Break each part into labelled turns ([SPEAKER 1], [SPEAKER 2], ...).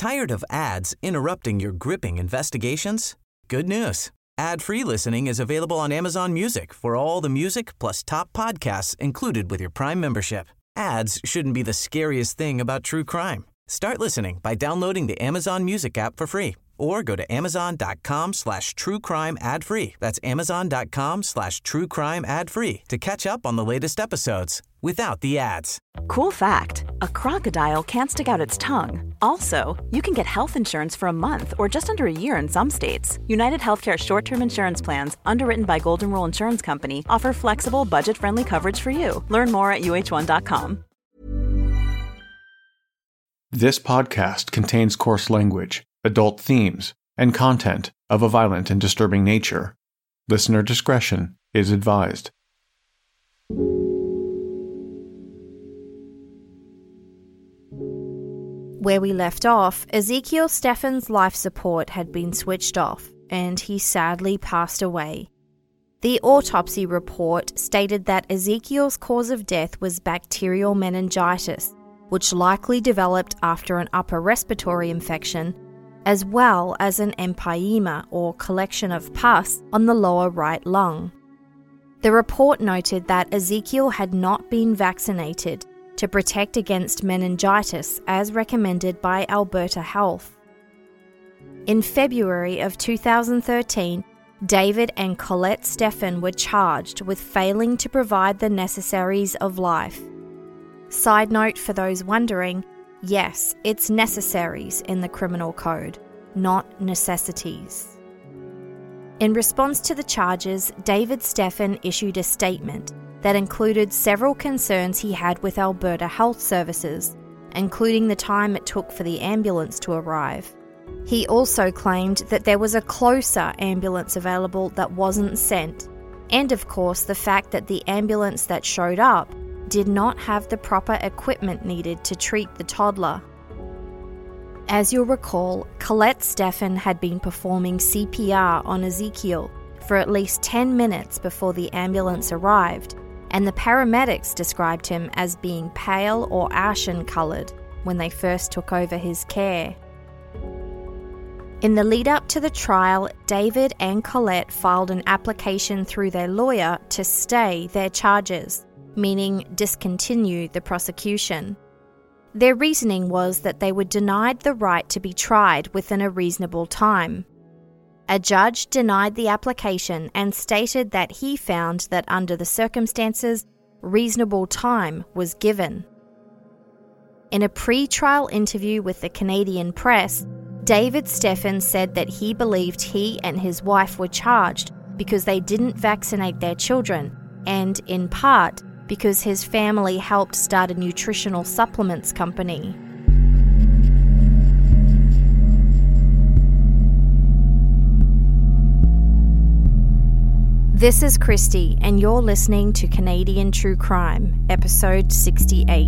[SPEAKER 1] Tired of ads interrupting your gripping investigations? Good news. Ad-free listening is available on Amazon Music for all the music plus top podcasts included with your Prime membership. Ads shouldn't be the scariest thing about true crime. Start listening by downloading the Amazon Music app for free or go to amazon.com/truecrime ad-free. That's amazon.com/truecrime ad-free to catch up on the latest episodes without the ads.
[SPEAKER 2] Cool fact, a crocodile can't stick out its tongue. Also, you can get health insurance for a month or just under a year in some states. United Healthcare short-term insurance plans, underwritten by Golden Rule Insurance Company, offer flexible, budget-friendly coverage for you. Learn more at uh1.com.
[SPEAKER 3] This podcast contains coarse language, adult themes, and content of a violent and disturbing nature. Listener discretion is advised.
[SPEAKER 4] Where we left off, Ezekiel Stephan's life support had been switched off, and he sadly passed away. The autopsy report stated that Ezekiel's cause of death was bacterial meningitis, which likely developed after an upper respiratory infection, as well as an empyema or collection of pus on the lower right lung. The report noted that Ezekiel had not been vaccinated to protect against meningitis as recommended by Alberta Health. In February of 2013, David and Colette Stephan were charged with failing to provide the necessaries of life. Side note for those wondering, yes, it's necessaries in the criminal code, not necessities. In response to the charges, David Stephan issued a statement that included several concerns he had with Alberta Health Services, including the time it took for the ambulance to arrive. He also claimed that there was a closer ambulance available that wasn't sent, and of course the fact that the ambulance that showed up did not have the proper equipment needed to treat the toddler. As you'll recall, Colette Stephan had been performing CPR on Ezekiel for at least 10 minutes before the ambulance arrived, and the paramedics described him as being pale or ashen-coloured when they first took over his care. In the lead-up to the trial, David and Colette filed an application through their lawyer to stay their charges, meaning discontinue the prosecution. Their reasoning was that they were denied the right to be tried within a reasonable time. A judge denied the application and stated that he found that under the circumstances, reasonable time was given. In a pre-trial interview with the Canadian Press, David Stephan said that he believed he and his wife were charged because they didn't vaccinate their children, and in part because his family helped start a nutritional supplements company. This is Christy, and you're listening to Canadian True Crime, episode 68.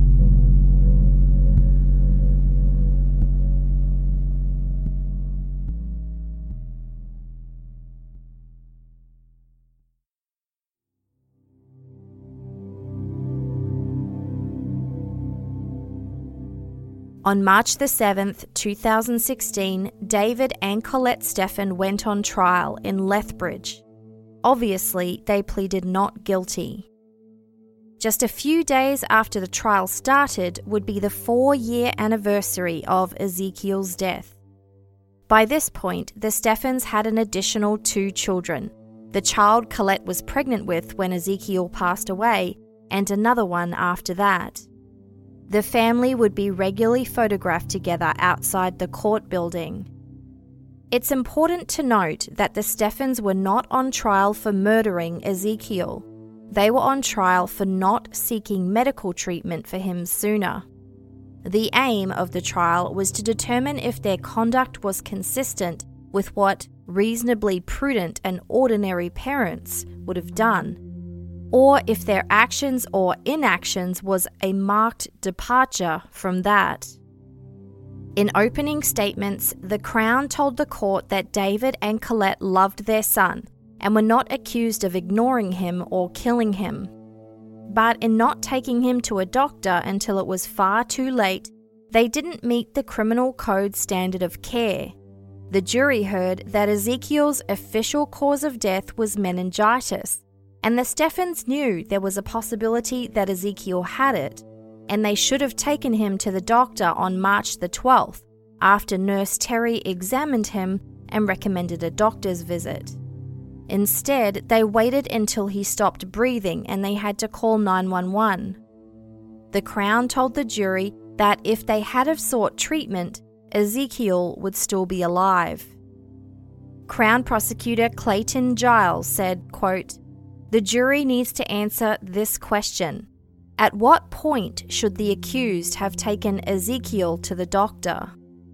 [SPEAKER 4] On March the 7th, 2016, David and Colette Stephan went on trial in Lethbridge. Obviously, they pleaded not guilty. Just a few days after the trial started would be the 4-year anniversary of Ezekiel's death. By this point, the Stephans had an additional 2 children, the child Colette was pregnant with when Ezekiel passed away, and another one after that. The family would be regularly photographed together outside the court building. It's important to note that the Stephans were not on trial for murdering Ezekiel. They were on trial for not seeking medical treatment for him sooner. The aim of the trial was to determine if their conduct was consistent with what reasonably prudent and ordinary parents would have done, or if their actions or inactions was a marked departure from that. In opening statements, the Crown told the court that David and Colette loved their son and were not accused of ignoring him or killing him. But in not taking him to a doctor until it was far too late, they didn't meet the criminal code standard of care. The jury heard that Ezekiel's official cause of death was meningitis, and the Steffens knew there was a possibility that Ezekiel had it, and they should have taken him to the doctor on March the 12th, after Nurse Terry examined him and recommended a doctor's visit. Instead, they waited until he stopped breathing and they had to call 911. The Crown told the jury that if they had have sought treatment, Ezekiel would still be alive. Crown Prosecutor Clayton Giles said, quote, "The jury needs to answer this question. At what point should the accused have taken Ezekiel to the doctor?"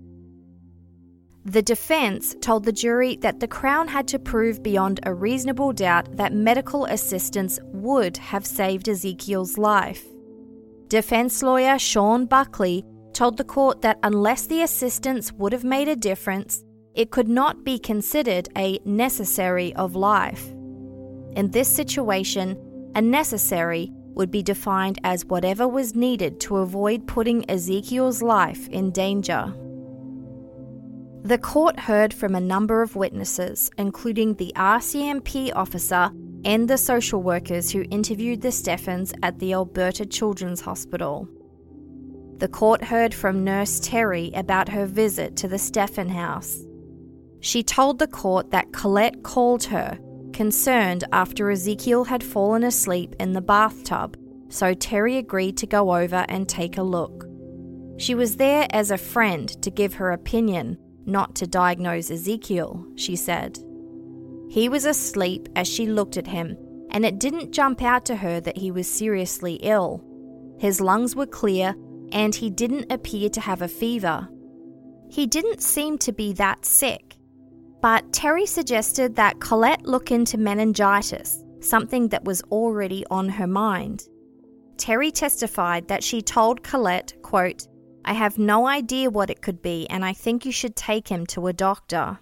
[SPEAKER 4] The defense told the jury that the Crown had to prove beyond a reasonable doubt that medical assistance would have saved Ezekiel's life. Defense lawyer Sean Buckley told the court that unless the assistance would have made a difference, it could not be considered a necessary of life. In this situation, a necessary would be defined as whatever was needed to avoid putting Ezekiel's life in danger. The court heard from a number of witnesses, including the RCMP officer and the social workers who interviewed the Steffens at the Alberta Children's Hospital. The court heard from Nurse Terry about her visit to the Steffen house. She told the court that Colette called her, concerned after Ezekiel had fallen asleep in the bathtub, so Terry agreed to go over and take a look. She was there as a friend to give her opinion, not to diagnose Ezekiel, she said. He was asleep as she looked at him, and it didn't jump out to her that he was seriously ill. His lungs were clear, and he didn't appear to have a fever. He didn't seem to be that sick. But Terry suggested that Colette look into meningitis, something that was already on her mind. Terry testified that she told Colette, quote, "I have no idea what it could be, and I think you should take him to a doctor."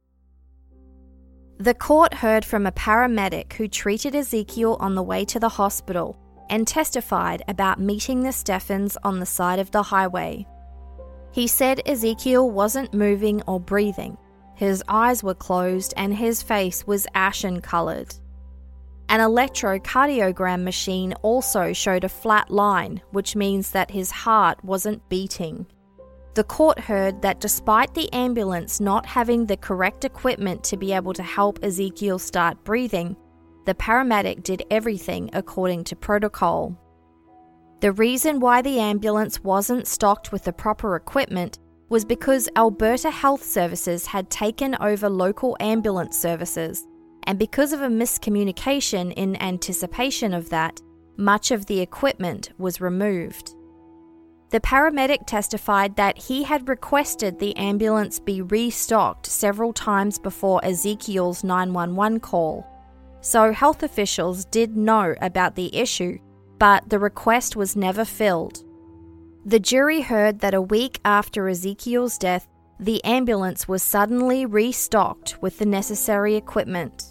[SPEAKER 4] The court heard from a paramedic who treated Ezekiel on the way to the hospital and testified about meeting the Steffens on the side of the highway. He said Ezekiel wasn't moving or breathing. His eyes were closed and his face was ashen-coloured. An electrocardiogram machine also showed a flat line, which means that his heart wasn't beating. The court heard that despite the ambulance not having the correct equipment to be able to help Ezekiel start breathing, the paramedic did everything according to protocol. The reason why the ambulance wasn't stocked with the proper equipment was because Alberta Health Services had taken over local ambulance services, and because of a miscommunication in anticipation of that, much of the equipment was removed. The paramedic testified that he had requested the ambulance be restocked several times before Ezekiel's 911 call, so health officials did know about the issue, but the request was never filled. The jury heard that a week after Ezekiel's death, the ambulance was suddenly restocked with the necessary equipment.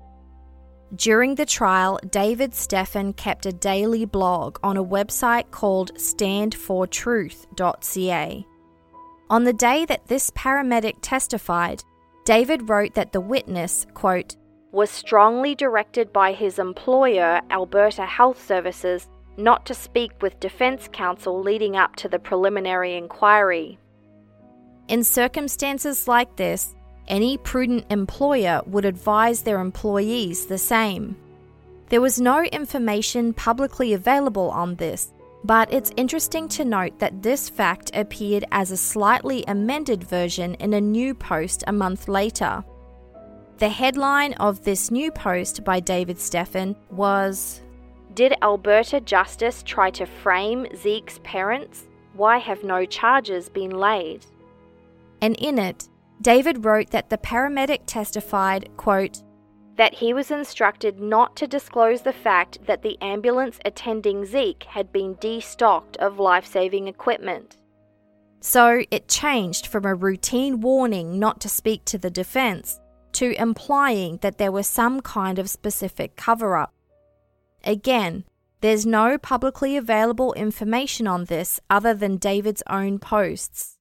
[SPEAKER 4] During the trial, David Steffen kept a daily blog on a website called standfortruth.ca. On the day that this paramedic testified, David wrote that the witness, quote, was strongly directed by his employer, Alberta Health Services, not to speak with defense counsel leading up to the preliminary inquiry. In circumstances like this, any prudent employer would advise their employees the same. There was no information publicly available on this, but it's interesting to note that this fact appeared as a slightly amended version in a new post a month later. The headline of this new post by David Steffen was, "Did Alberta Justice try to frame Zeke's parents? Why have no charges been laid?" And in it, David wrote that the paramedic testified, quote, that he was instructed not to disclose the fact that the ambulance attending Zeke had been destocked of life-saving equipment. So it changed from a routine warning not to speak to the defense to implying that there was some kind of specific cover-up. Again, There's no publicly available information on this other than David's own posts.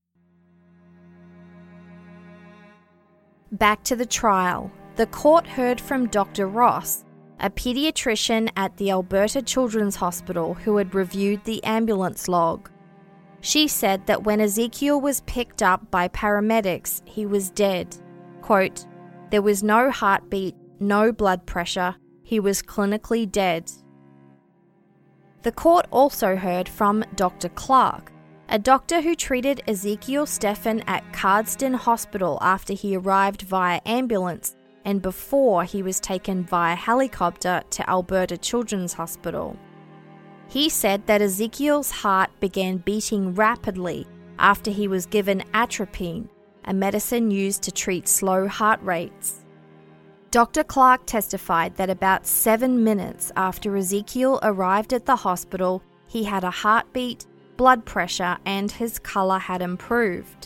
[SPEAKER 4] Back to the trial. The court heard from Dr. Ross, a pediatrician at the Alberta Children's Hospital who had reviewed the ambulance log. She said that when Ezekiel was picked up by paramedics, he was dead. Quote, "There was no heartbeat, no blood pressure. He was clinically dead." The court also heard from Dr. Clark, a doctor who treated Ezekiel Stephan at Cardston Hospital after he arrived via ambulance and before he was taken via helicopter to Alberta Children's Hospital. He said that Ezekiel's heart began beating rapidly after he was given atropine, a medicine used to treat slow heart rates. Dr. Clark testified that about 7 minutes after Ezekiel arrived at the hospital, he had a heartbeat, blood pressure, and his colour had improved.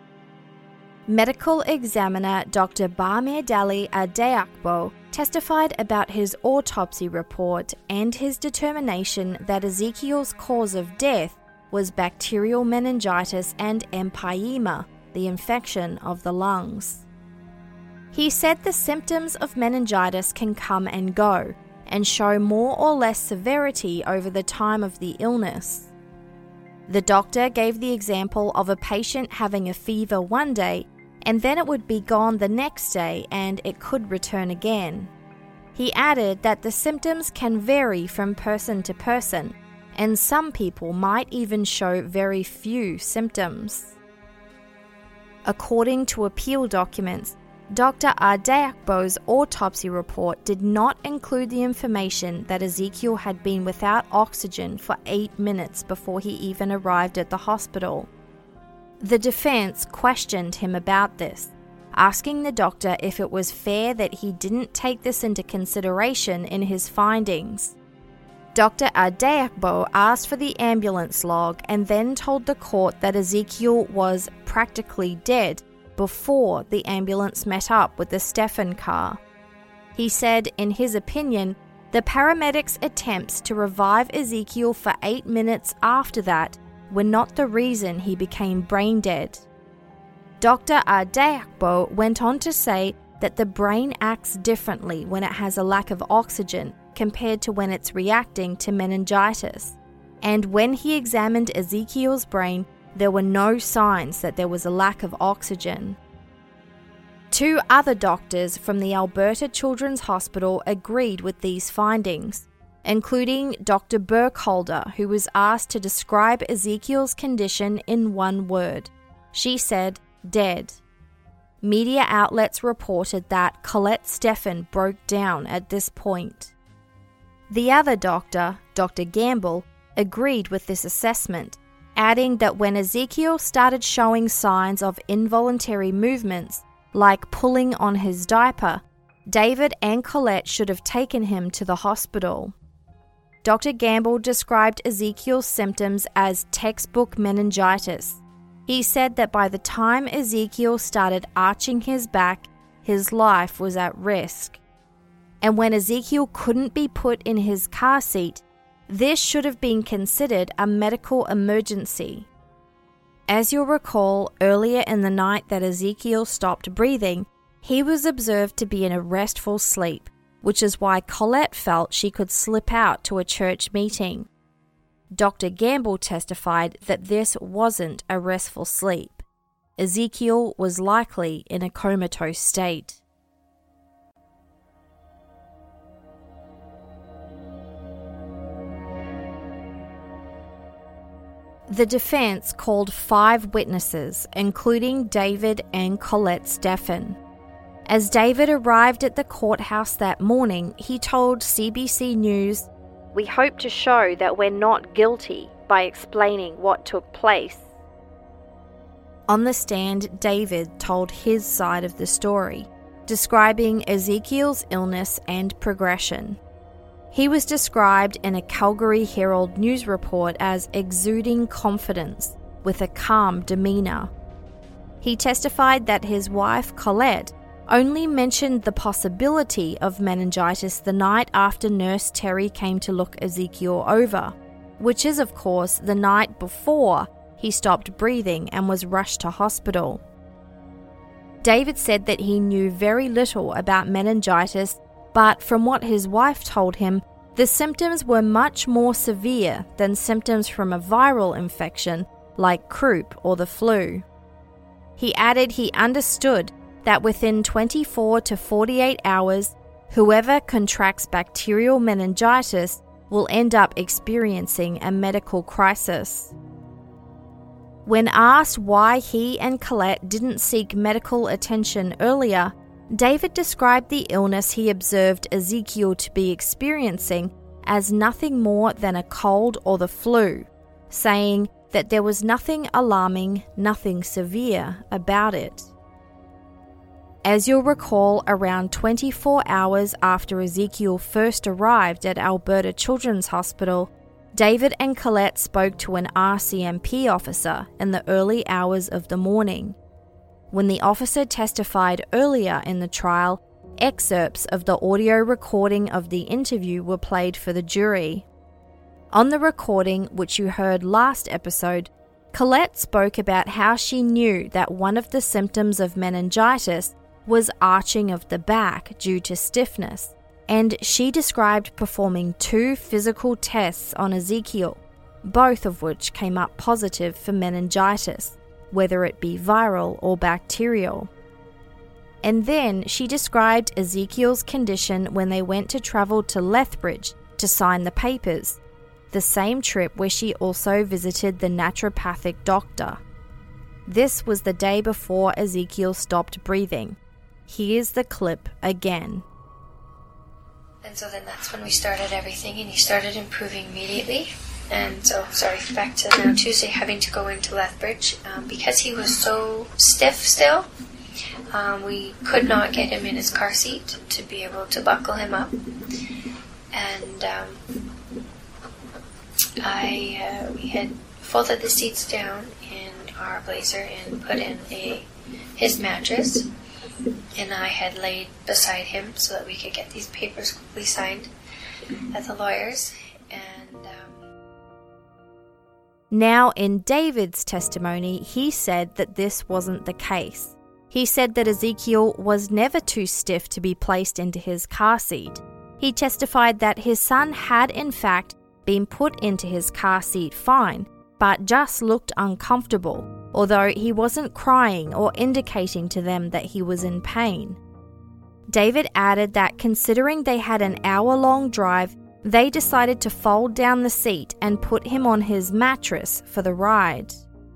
[SPEAKER 4] Medical examiner Dr. Bamidele Adeakbo testified about his autopsy report and his determination that Ezekiel's cause of death was bacterial meningitis and empyema, the infection of the lungs. He said the symptoms of meningitis can come and go and show more or less severity over the time of the illness. The doctor gave the example of a patient having a fever one day and then it would be gone the next day and it could return again. He added that the symptoms can vary from person to person, and some people might even show very few symptoms. According to appeal documents, Dr. Adeakbo's autopsy report did not include the information that Ezekiel had been without oxygen for 8 minutes before he even arrived at the hospital. The defense questioned him about this, asking the doctor if it was fair that he didn't take this into consideration in his findings. Dr. Adeakbo asked for the ambulance log and then told the court that Ezekiel was practically dead before the ambulance met up with the Stephan car. He said, in his opinion, the paramedics' attempts to revive Ezekiel for 8 minutes after that were not the reason he became brain dead. Dr. Adeakbo went on to say that the brain acts differently when it has a lack of oxygen compared to when it's reacting to meningitis. And when he examined Ezekiel's brain, there were no signs that there was a lack of oxygen. 2 other doctors from the Alberta Children's Hospital agreed with these findings, including Dr. Burkholder, who was asked to describe Ezekiel's condition in one word. She said, dead. Media outlets reported that Colette Stephan broke down at this point. The other doctor, Dr. Gamble, agreed with this assessment, adding that when Ezekiel started showing signs of involuntary movements, like pulling on his diaper, David and Colette should have taken him to the hospital. Dr. Gamble described Ezekiel's symptoms as textbook meningitis. He said that by the time Ezekiel started arching his back, his life was at risk. And when Ezekiel couldn't be put in his car seat, this should have been considered a medical emergency. As you'll recall, earlier in the night that Ezekiel stopped breathing, he was observed to be in a restful sleep, which is why Colette felt she could slip out to a church meeting. Dr. Gamble testified that this wasn't a restful sleep. Ezekiel was likely in a comatose state. The defense called 5 witnesses, including David and Colette Stephan. As David arrived at the courthouse that morning, he told CBC News, "We hope to show that we're not guilty by explaining what took place." On the stand, David told his side of the story, describing Ezekiel's illness and progression. He was described in a Calgary Herald news report as exuding confidence with a calm demeanour. He testified that his wife, Colette, only mentioned the possibility of meningitis the night after Nurse Terry came to look Ezekiel over, which is, of course, the night before he stopped breathing and was rushed to hospital. David said that he knew very little about meningitis, but from what his wife told him, the symptoms were much more severe than symptoms from a viral infection like croup or the flu. He added he understood that within 24 to 48 hours, whoever contracts bacterial meningitis will end up experiencing a medical crisis. When asked why he and Colette didn't seek medical attention earlier, David described the illness he observed Ezekiel to be experiencing as nothing more than a cold or the flu, saying that there was nothing alarming, nothing severe about it. As you'll recall, around 24 hours after Ezekiel first arrived at Alberta Children's Hospital, David and Colette spoke to an RCMP officer in the early hours of the morning. When the officer testified earlier in the trial, excerpts of the audio recording of the interview were played for the jury. On the recording, which you heard last episode, Colette spoke about how she knew that one of the symptoms of meningitis was arching of the back due to stiffness, and she described performing 2 physical tests on Ezekiel, both of which came up positive for meningitis, whether it be viral or bacterial. And then she described Ezekiel's condition when they went to travel to Lethbridge to sign the papers, the same trip where she also visited the naturopathic doctor. This was the day before Ezekiel stopped breathing. Here's the clip again.
[SPEAKER 5] And so then that's when we started everything, and he started improving immediately. And so, back to now Tuesday, having to go into Lethbridge. Because he was so stiff still, we could not get him in his car seat to be able to buckle him up. And we had folded the seats down in our Blazer and put in his mattress. And I had laid beside him so that we could get these papers quickly signed at the lawyers. And
[SPEAKER 4] now, in David's testimony, he said that this wasn't the case. He said that Ezekiel was never too stiff to be placed into his car seat. He testified that his son had, in fact, been put into his car seat fine, but just looked uncomfortable, although he wasn't crying or indicating to them that he was in pain. David added that considering they had an hour-long drive, they decided to fold down the seat and put him on his mattress for the ride.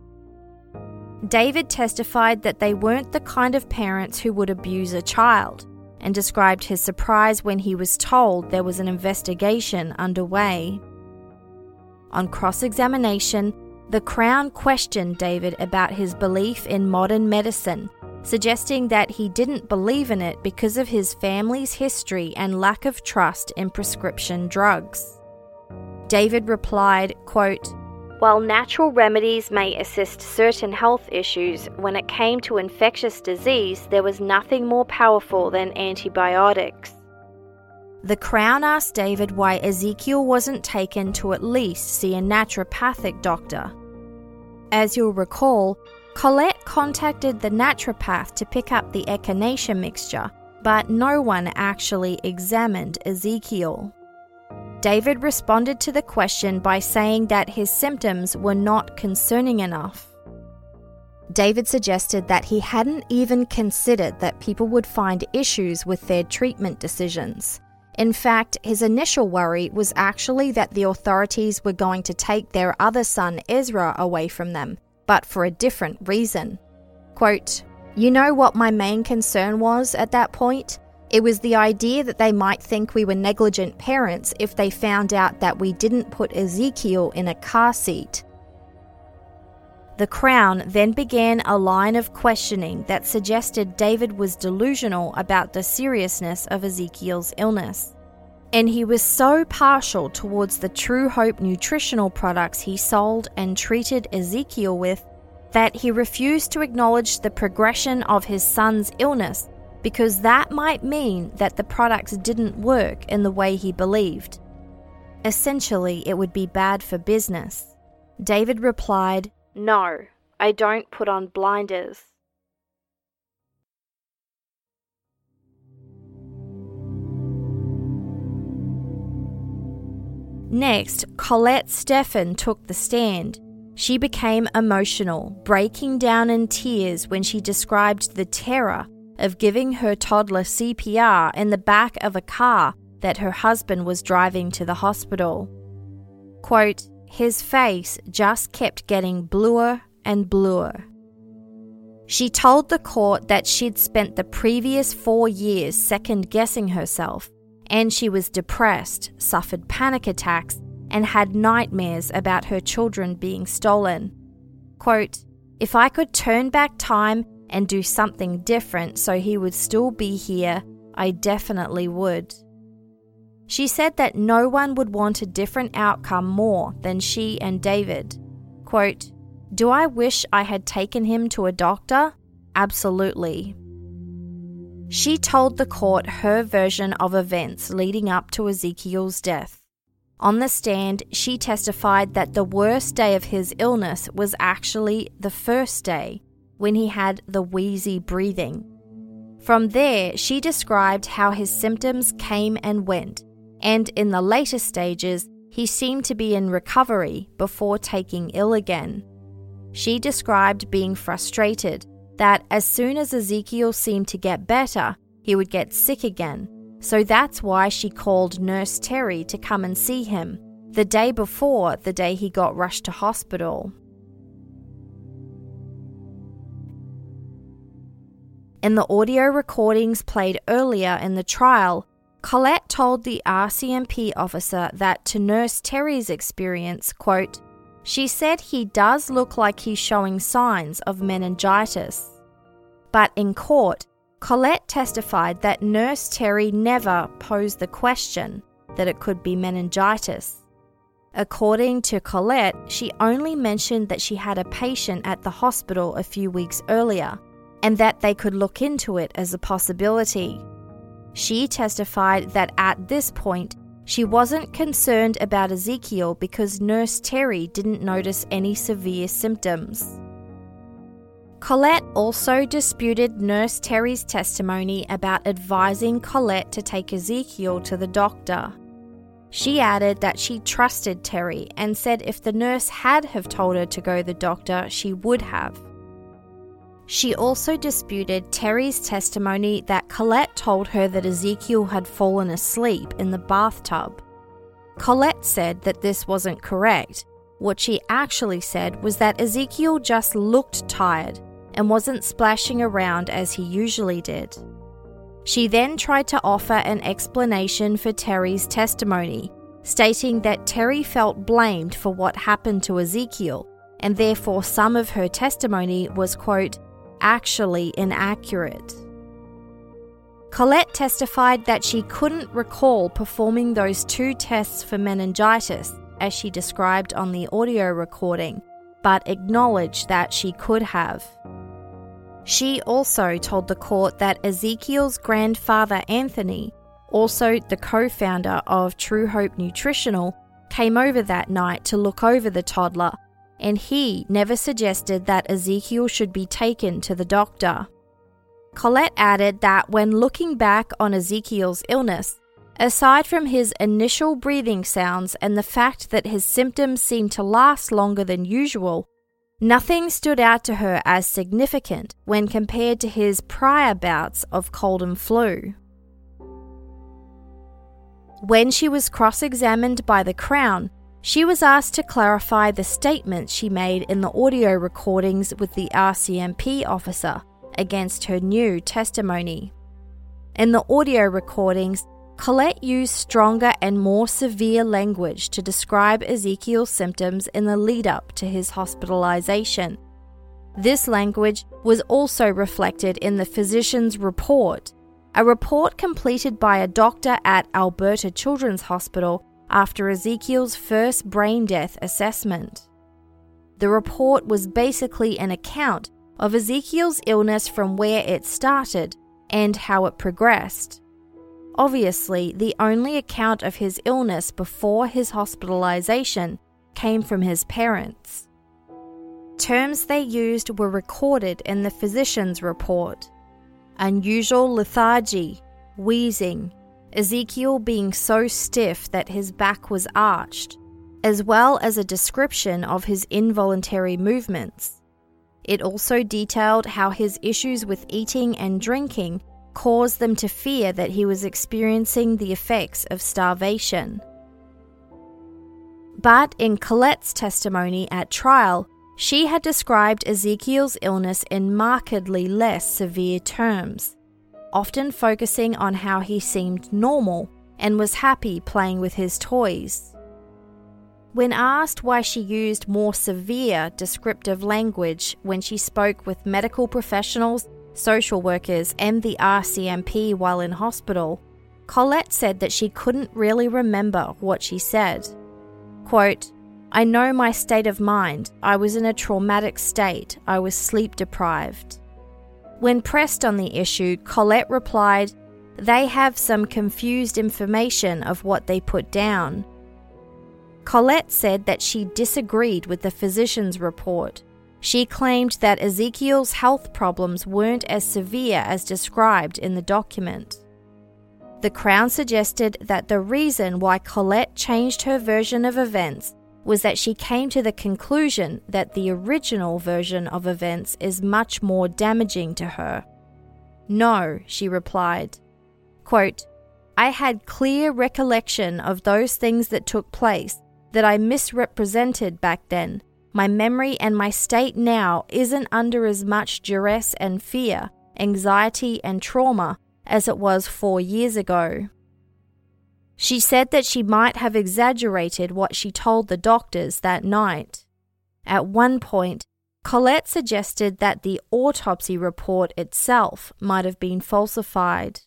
[SPEAKER 4] David testified that they weren't the kind of parents who would abuse a child, and described his surprise when he was told there was an investigation underway. On cross-examination, the Crown questioned David about his belief in modern medicine, suggesting that he didn't believe in it because of his family's history and lack of trust in prescription drugs. David replied, quote, "While natural remedies may assist certain health issues, when it came to infectious disease, there was nothing more powerful than antibiotics." The Crown asked David why Ezekiel wasn't taken to at least see a naturopathic doctor. As you'll recall, Colette contacted the naturopath to pick up the echinacea mixture, but no one actually examined Ezekiel. David responded to the question by saying that his symptoms were not concerning enough. David suggested that he hadn't even considered that people would find issues with their treatment decisions. In fact, his initial worry was actually that the authorities were going to take their other son Ezra away from them, but for a different reason. Quote, "You know what my main concern was at that point? It was the idea that they might think we were negligent parents if they found out that we didn't put Ezekiel in a car seat." The Crown then began a line of questioning that suggested David was delusional about the seriousness of Ezekiel's illness. And he was so partial towards the True Hope nutritional products he sold and treated Ezekiel with that he refused to acknowledge the progression of his son's illness because that might mean that the products didn't work in the way he believed. Essentially, it would be bad for business. David replied, "No, I don't put on blinders." Next, Colette Steffen took the stand. She became emotional, breaking down in tears when she described the terror of giving her toddler CPR in the back of a car that her husband was driving to the hospital. Quote, "His face just kept getting bluer and bluer." She told the court that she'd spent the previous 4 years second-guessing herself, and she was depressed, suffered panic attacks, and had nightmares about her children being stolen. Quote, "If I could turn back time and do something different so he would still be here, I definitely would." She said that no one would want a different outcome more than she and David. Quote, "Do I wish I had taken him to a doctor? Absolutely." She told the court her version of events leading up to Ezekiel's death. On the stand, she testified that the worst day of his illness was actually the first day, when he had the wheezy breathing. From there, she described how his symptoms came and went, and in the later stages, he seemed to be in recovery before taking ill again. She described being frustrated that as soon as Ezekiel seemed to get better, he would get sick again. So that's why she called Nurse Terry to come and see him, the day before the day he got rushed to hospital. In the audio recordings played earlier in the trial, Colette told the RCMP officer that to Nurse Terry's experience, quote, "She said he does look like he's showing signs of meningitis." But in court, Colette testified that Nurse Terry never posed the question that it could be meningitis. According to Colette, she only mentioned that she had a patient at the hospital a few weeks earlier, and that they could look into it as a possibility. She testified that at this point, she wasn't concerned about Ezekiel because Nurse Terry didn't notice any severe symptoms. Colette also disputed Nurse Terry's testimony about advising Colette to take Ezekiel to the doctor. She added that she trusted Terry and said if the nurse had have told her to go to the doctor, she would have. She also disputed Terry's testimony that Colette told her that Ezekiel had fallen asleep in the bathtub. Colette said that this wasn't correct. What she actually said was that Ezekiel just looked tired and wasn't splashing around as he usually did. She then tried to offer an explanation for Terry's testimony, stating that Terry felt blamed for what happened to Ezekiel, and therefore some of her testimony was, quote, actually inaccurate. Colette testified that she couldn't recall performing those 2 tests for meningitis, as she described on the audio recording, but acknowledged that she could have. She also told the court that Ezekiel's grandfather Anthony, also the co-founder of True Hope Nutritional, came over that night to look over the toddler, and he never suggested that Ezekiel should be taken to the doctor. Colette added that when looking back on Ezekiel's illness, aside from his initial breathing sounds and the fact that his symptoms seemed to last longer than usual, nothing stood out to her as significant when compared to his prior bouts of cold and flu. When she was cross-examined by the Crown, she was asked to clarify the statements she made in the audio recordings with the RCMP officer against her new testimony. In the audio recordings, Colette used stronger and more severe language to describe Ezekiel's symptoms in the lead-up to his hospitalization. This language was also reflected in the physician's report, a report completed by a doctor at Alberta Children's Hospital after Ezekiel's first brain death assessment. The report was basically an account of Ezekiel's illness from where it started and how it progressed. Obviously, the only account of his illness before his hospitalization came from his parents. Terms they used were recorded in the physician's report: unusual lethargy, wheezing, Ezekiel being so stiff that his back was arched, as well as a description of his involuntary movements. It also detailed how his issues with eating and drinking caused them to fear that he was experiencing the effects of starvation. But in Colette's testimony at trial, she had described Ezekiel's illness in markedly less severe terms, often focusing on how he seemed normal and was happy playing with his toys. When asked why she used more severe descriptive language when she spoke with medical professionals, social workers, and the RCMP while in hospital, Colette said that she couldn't really remember what she said. Quote, "I know my state of mind. I was in a traumatic state. I was sleep deprived." When pressed on the issue, Colette replied, "They have some confused information of what they put down." Colette said that she disagreed with the physician's report. She claimed that Ezekiel's health problems weren't as severe as described in the document. The Crown suggested that the reason why Colette changed her version of events was that she came to the conclusion that the original version of events is much more damaging to her. "No," she replied. Quote, "I had clear recollection of those things that took place that I misrepresented back then. My memory and my state now isn't under as much duress and fear, anxiety and trauma as it was 4 years ago." She said that she might have exaggerated what she told the doctors that night. At one point, Colette suggested that the autopsy report itself might have been falsified.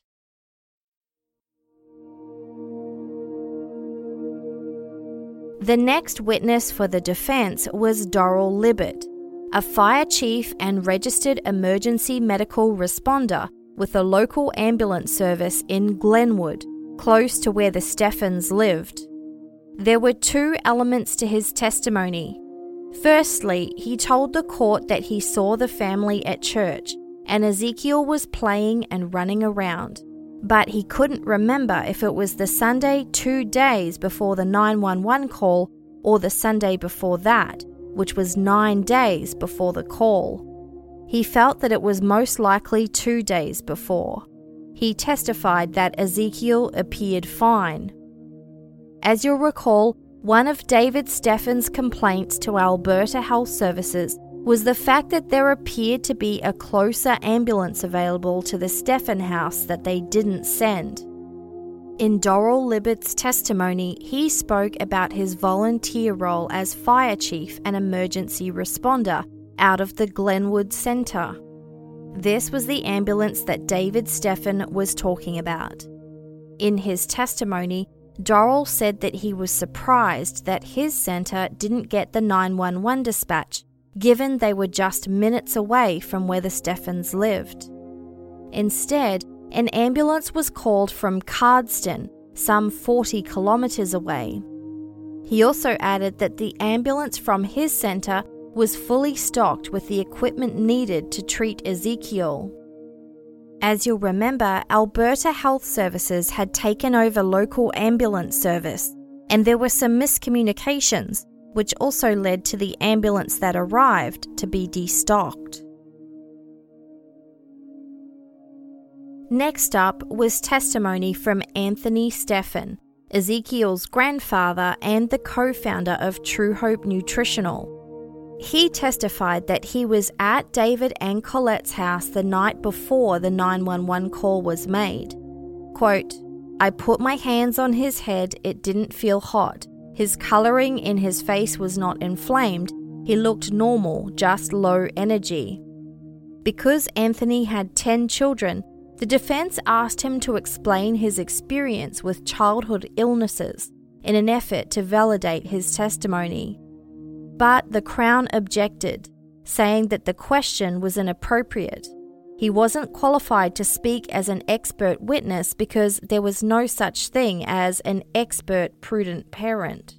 [SPEAKER 4] The next witness for the defense was Dorrel Libet, a fire chief and registered emergency medical responder with a local ambulance service in Glenwood, close to where the Steffens lived. There were 2 elements to his testimony. Firstly, he told the court that he saw the family at church and Ezekiel was playing and running around, but he couldn't remember if it was the Sunday 2 days before the 911 call or the Sunday before that, which was 9 days before the call. He felt that it was most likely 2 days before. He testified that Ezekiel appeared fine. As you'll recall, one of David Steffens' complaints to Alberta Health Services was the fact that there appeared to be a closer ambulance available to the Steffen house that they didn't send. In Dorrel Libet's testimony, he spoke about his volunteer role as fire chief and emergency responder out of the Glenwood Centre. This was the ambulance that David Steffen was talking about. In his testimony, Dorrel said that he was surprised that his centre didn't get the 911 dispatch, given they were just minutes away from where the Steffens lived. Instead, an ambulance was called from Cardston, some 40 kilometres away. He also added that the ambulance from his centre was fully stocked with the equipment needed to treat Ezekiel. As you'll remember, Alberta Health Services had taken over local ambulance service, and there were some miscommunications, which also led to the ambulance that arrived to be destocked. Next up was testimony from Anthony Steffen, Ezekiel's grandfather and the co-founder of True Hope Nutritional. He testified that he was at David and Colette's house the night before the 911 call was made. Quote, "I put my hands on his head, it didn't feel hot. His colouring in his face was not inflamed. He looked normal, just low energy." Because Anthony had 10 children, the defence asked him to explain his experience with childhood illnesses in an effort to validate his testimony. But the Crown objected, saying that the question was inappropriate. He wasn't qualified to speak as an expert witness because there was no such thing as an expert prudent parent.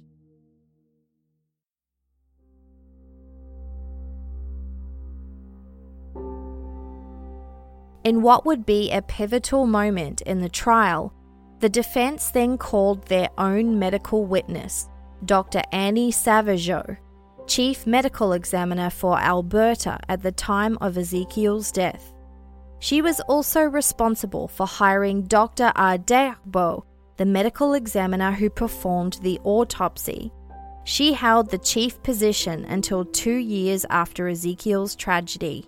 [SPEAKER 4] In what would be a pivotal moment in the trial, the defense then called their own medical witness, Dr. Annie Savageau, chief medical examiner for Alberta at the time of Ezekiel's death. She was also responsible for hiring Dr. Arderbo, the medical examiner who performed the autopsy. She held the chief position until 2 years after Ezekiel's tragedy.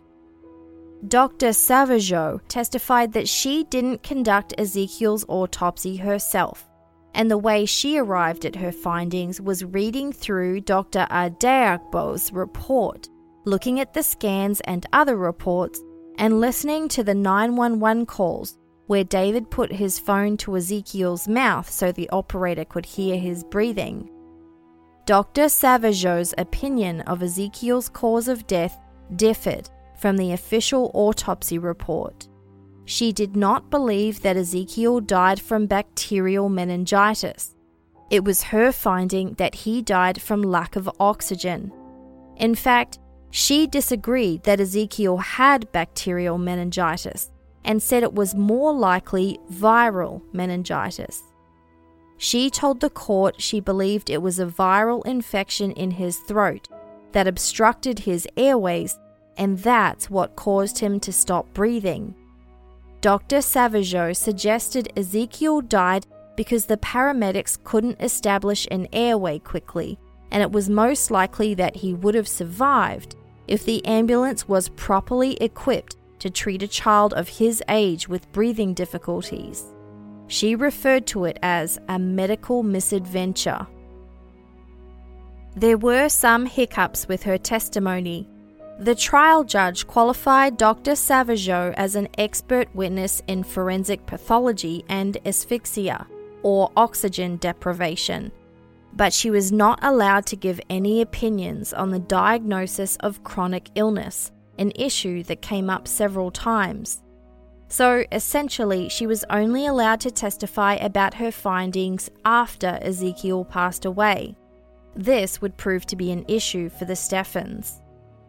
[SPEAKER 4] Dr. Savageau testified that she didn't conduct Ezekiel's autopsy herself, and the way she arrived at her findings was reading through Dr. Arderbo's report, looking at the scans and other reports, and listening to the 911 calls where David put his phone to Ezekiel's mouth so the operator could hear his breathing. Dr. Savageau's opinion of Ezekiel's cause of death differed from the official autopsy report. She did not believe that Ezekiel died from bacterial meningitis. It was her finding that he died from lack of oxygen. In fact, she disagreed that Ezekiel had bacterial meningitis and said it was more likely viral meningitis. She told the court she believed it was a viral infection in his throat that obstructed his airways, and that's what caused him to stop breathing. Dr. Savageau suggested Ezekiel died because the paramedics couldn't establish an airway quickly, and it was most likely that he would have survived if the ambulance was properly equipped to treat a child of his age with breathing difficulties. She referred to it as a medical misadventure. There were some hiccups with her testimony. The trial judge qualified Dr. Savageau as an expert witness in forensic pathology and asphyxia, or oxygen deprivation, but she was not allowed to give any opinions on the diagnosis of chronic illness, an issue that came up several times. So essentially, she was only allowed to testify about her findings after Ezekiel passed away. This would prove to be an issue for the Steffens.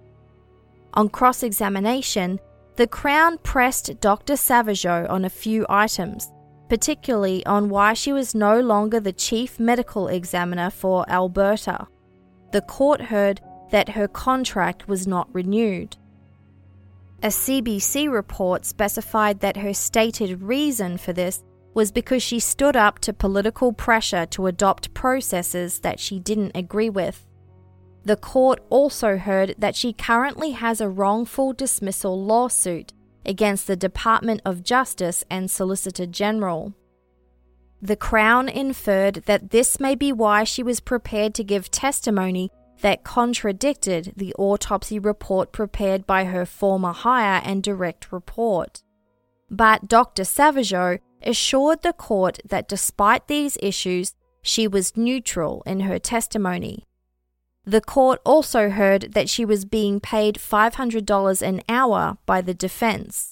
[SPEAKER 4] On cross-examination, the Crown pressed Dr. Savageau on a few items, particularly on why she was no longer the chief medical examiner for Alberta. The court heard that her contract was not renewed. A CBC report specified that her stated reason for this was because she stood up to political pressure to adopt processes that she didn't agree with. The court also heard that she currently has a wrongful dismissal lawsuit against the Department of Justice and Solicitor General. The Crown inferred that this may be why she was prepared to give testimony that contradicted the autopsy report prepared by her former hire and direct report. But Dr. Savageau assured the court that despite these issues, she was neutral in her testimony. The court also heard that she was being paid $500 an hour by the defense.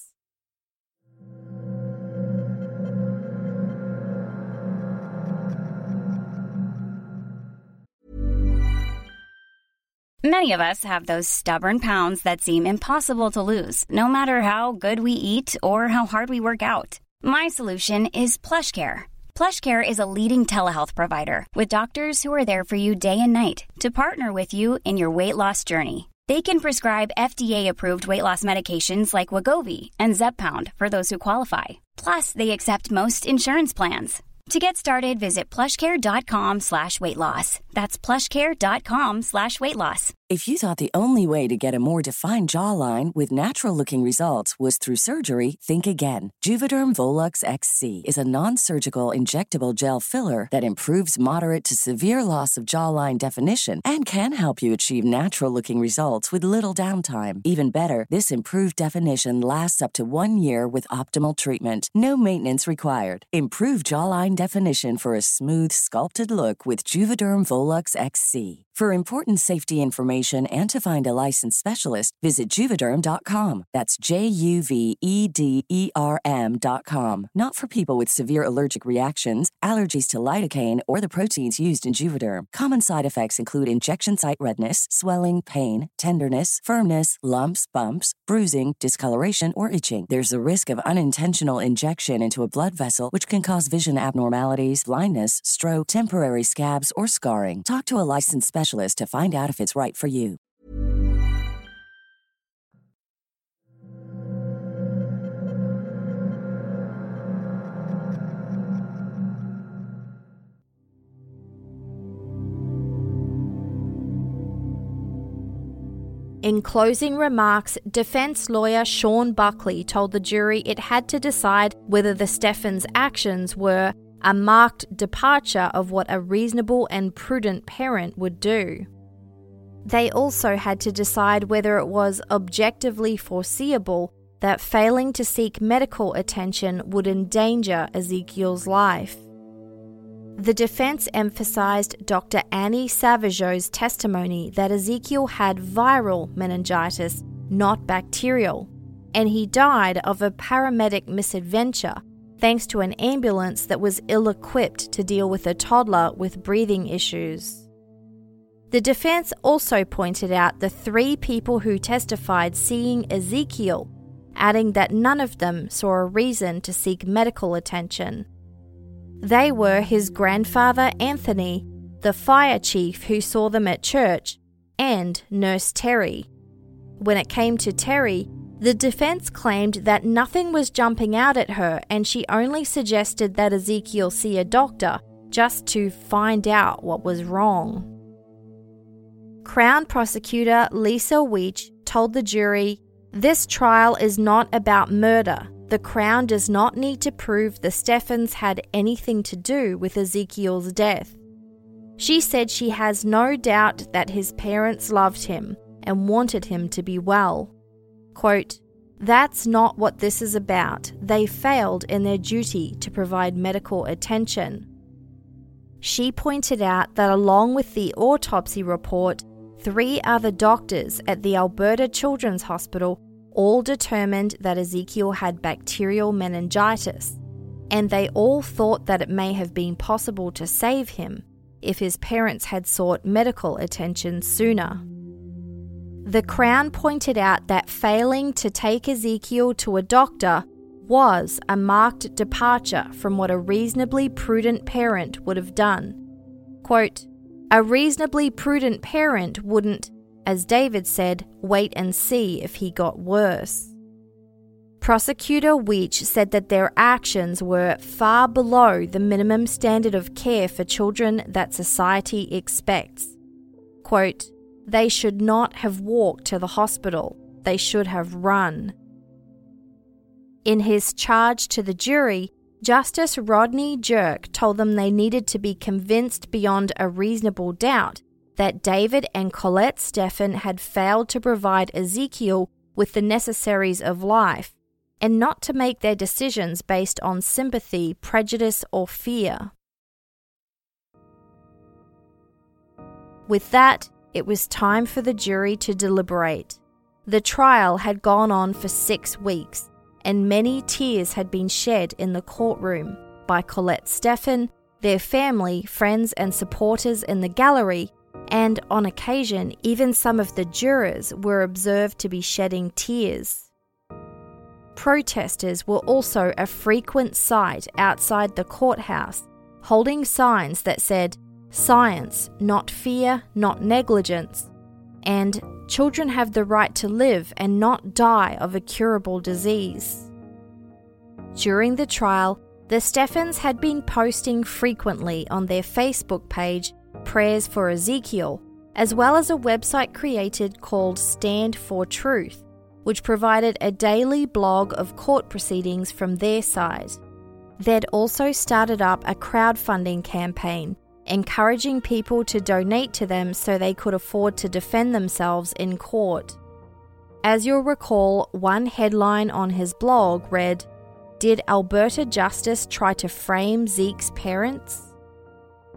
[SPEAKER 6] Many of us have those stubborn pounds that seem impossible to lose, no matter how good we eat or how hard we work out. My solution is PlushCare. PlushCare is a leading telehealth provider with doctors who are there for you day and night to partner with you in your weight loss journey. They can prescribe FDA-approved weight loss medications like Wegovy and Zepbound for those who qualify. Plus, they accept most insurance plans. To get started, visit plushcare.com/weightloss. That's plushcare.com/weightloss.
[SPEAKER 7] If you thought the only way to get a more defined jawline with natural-looking results was through surgery, think again. Juvederm Volux XC is a non-surgical injectable gel filler that improves moderate to severe loss of jawline definition and can help you achieve natural-looking results with little downtime. Even better, this improved definition lasts up to 1 year with optimal treatment. No maintenance required. Improve jawline definition for a smooth, sculpted look with Juvederm Volux XC. For important safety information and to find a licensed specialist, visit Juvederm.com. That's JUVEDERM.com. Not for people with severe allergic reactions, allergies to lidocaine, or the proteins used in Juvederm. Common side effects include injection site redness, swelling, pain, tenderness, firmness, lumps, bumps, bruising, discoloration, or itching. There's a risk of unintentional injection into a blood vessel, which can cause vision abnormalities, blindness, stroke, temporary scabs, or scarring. Talk to a licensed specialist to find out if it's right for you.
[SPEAKER 4] In closing remarks, defense lawyer Sean Buckley told the jury it had to decide whether the Steffens' actions were a marked departure of what a reasonable and prudent parent would do. They also had to decide whether it was objectively foreseeable that failing to seek medical attention would endanger Ezekiel's life. The defense emphasized Dr. Annie Savageau's testimony that Ezekiel had viral meningitis, not bacterial, and he died of a paramedic misadventure thanks to an ambulance that was ill-equipped to deal with a toddler with breathing issues. The defense also pointed out the 3 people who testified seeing Ezekiel, adding that none of them saw a reason to seek medical attention. They were his grandfather Anthony, the fire chief who saw them at church, and Nurse Terry. When it came to Terry, the defense claimed that nothing was jumping out at her and she only suggested that Ezekiel see a doctor just to find out what was wrong. Crown prosecutor Lisa Weech told the jury, "This trial is not about murder. The Crown does not need to prove the Steffens had anything to do with Ezekiel's death." She said she has no doubt that his parents loved him and wanted him to be well. Quote, "That's not what this is about. They failed in their duty to provide medical attention." She pointed out that along with the autopsy report, 3 other doctors at the Alberta Children's Hospital all determined that Ezekiel had bacterial meningitis, and they all thought that it may have been possible to save him if his parents had sought medical attention sooner. The Crown pointed out that failing to take Ezekiel to a doctor was a marked departure from what a reasonably prudent parent would have done. Quote, "A reasonably prudent parent wouldn't, as David said, wait and see if he got worse." Prosecutor Weech said that their actions were far below the minimum standard of care for children that society expects. Quote, "They should not have walked to the hospital. They should have run." In his charge to the jury, Justice Rodney Jerk told them they needed to be convinced beyond a reasonable doubt that David and Colette Steffen had failed to provide Ezekiel with the necessaries of life, and not to make their decisions based on sympathy, prejudice, or fear. With that, it was time for the jury to deliberate. The trial had gone on for 6 weeks, and many tears had been shed in the courtroom by Colette Steffen, their family, friends and supporters in the gallery, and on occasion even some of the jurors were observed to be shedding tears. Protesters were also a frequent sight outside the courthouse, holding signs that said, "Science, not fear, not negligence," and "Children have the right to live and not die of a curable disease." During the trial, the Steffens had been posting frequently on their Facebook page prayers for Ezekiel, as well as a website created called Stand for Truth, which provided a daily blog of court proceedings from their side. They'd also started up a crowdfunding campaign, encouraging people to donate to them so they could afford to defend themselves in court. As you'll recall, one headline on his blog read, "Did Alberta Justice try to frame Zeke's parents?"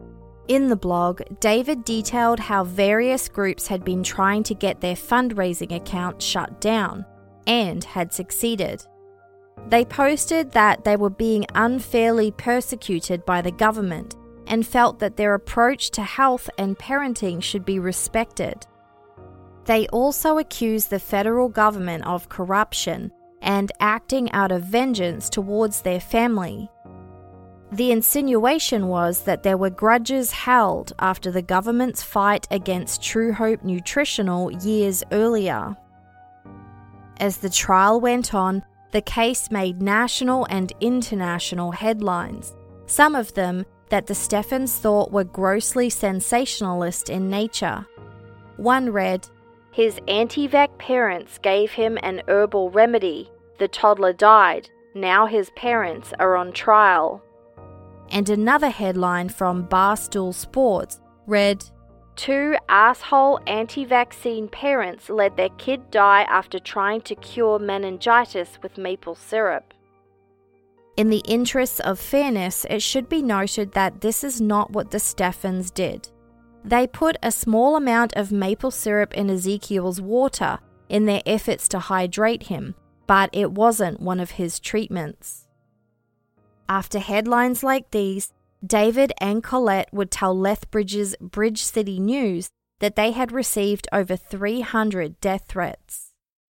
[SPEAKER 4] In the blog, David detailed how various groups had been trying to get their fundraising account shut down, and had succeeded. They posted that they were being unfairly persecuted by the government and felt that their approach to health and parenting should be respected. They also accused the federal government of corruption and acting out of vengeance towards their family. The insinuation was that there were grudges held after the government's fight against True Hope Nutritional years earlier. As the trial went on, the case made national and international headlines, some of them that the Steffens thought were grossly sensationalist in nature. One read, "His anti-vax parents gave him an herbal remedy. The toddler died. Now his parents are on trial." And another headline from Barstool Sports read, "Two asshole anti-vaccine parents let their kid die after trying to cure meningitis with maple syrup." In the interests of fairness, it should be noted that this is not what the Steffens did. They put a small amount of maple syrup in Ezekiel's water in their efforts to hydrate him, but it wasn't one of his treatments. After headlines like these, David and Colette would tell Lethbridge's Bridge City News that they had received over 300 death threats.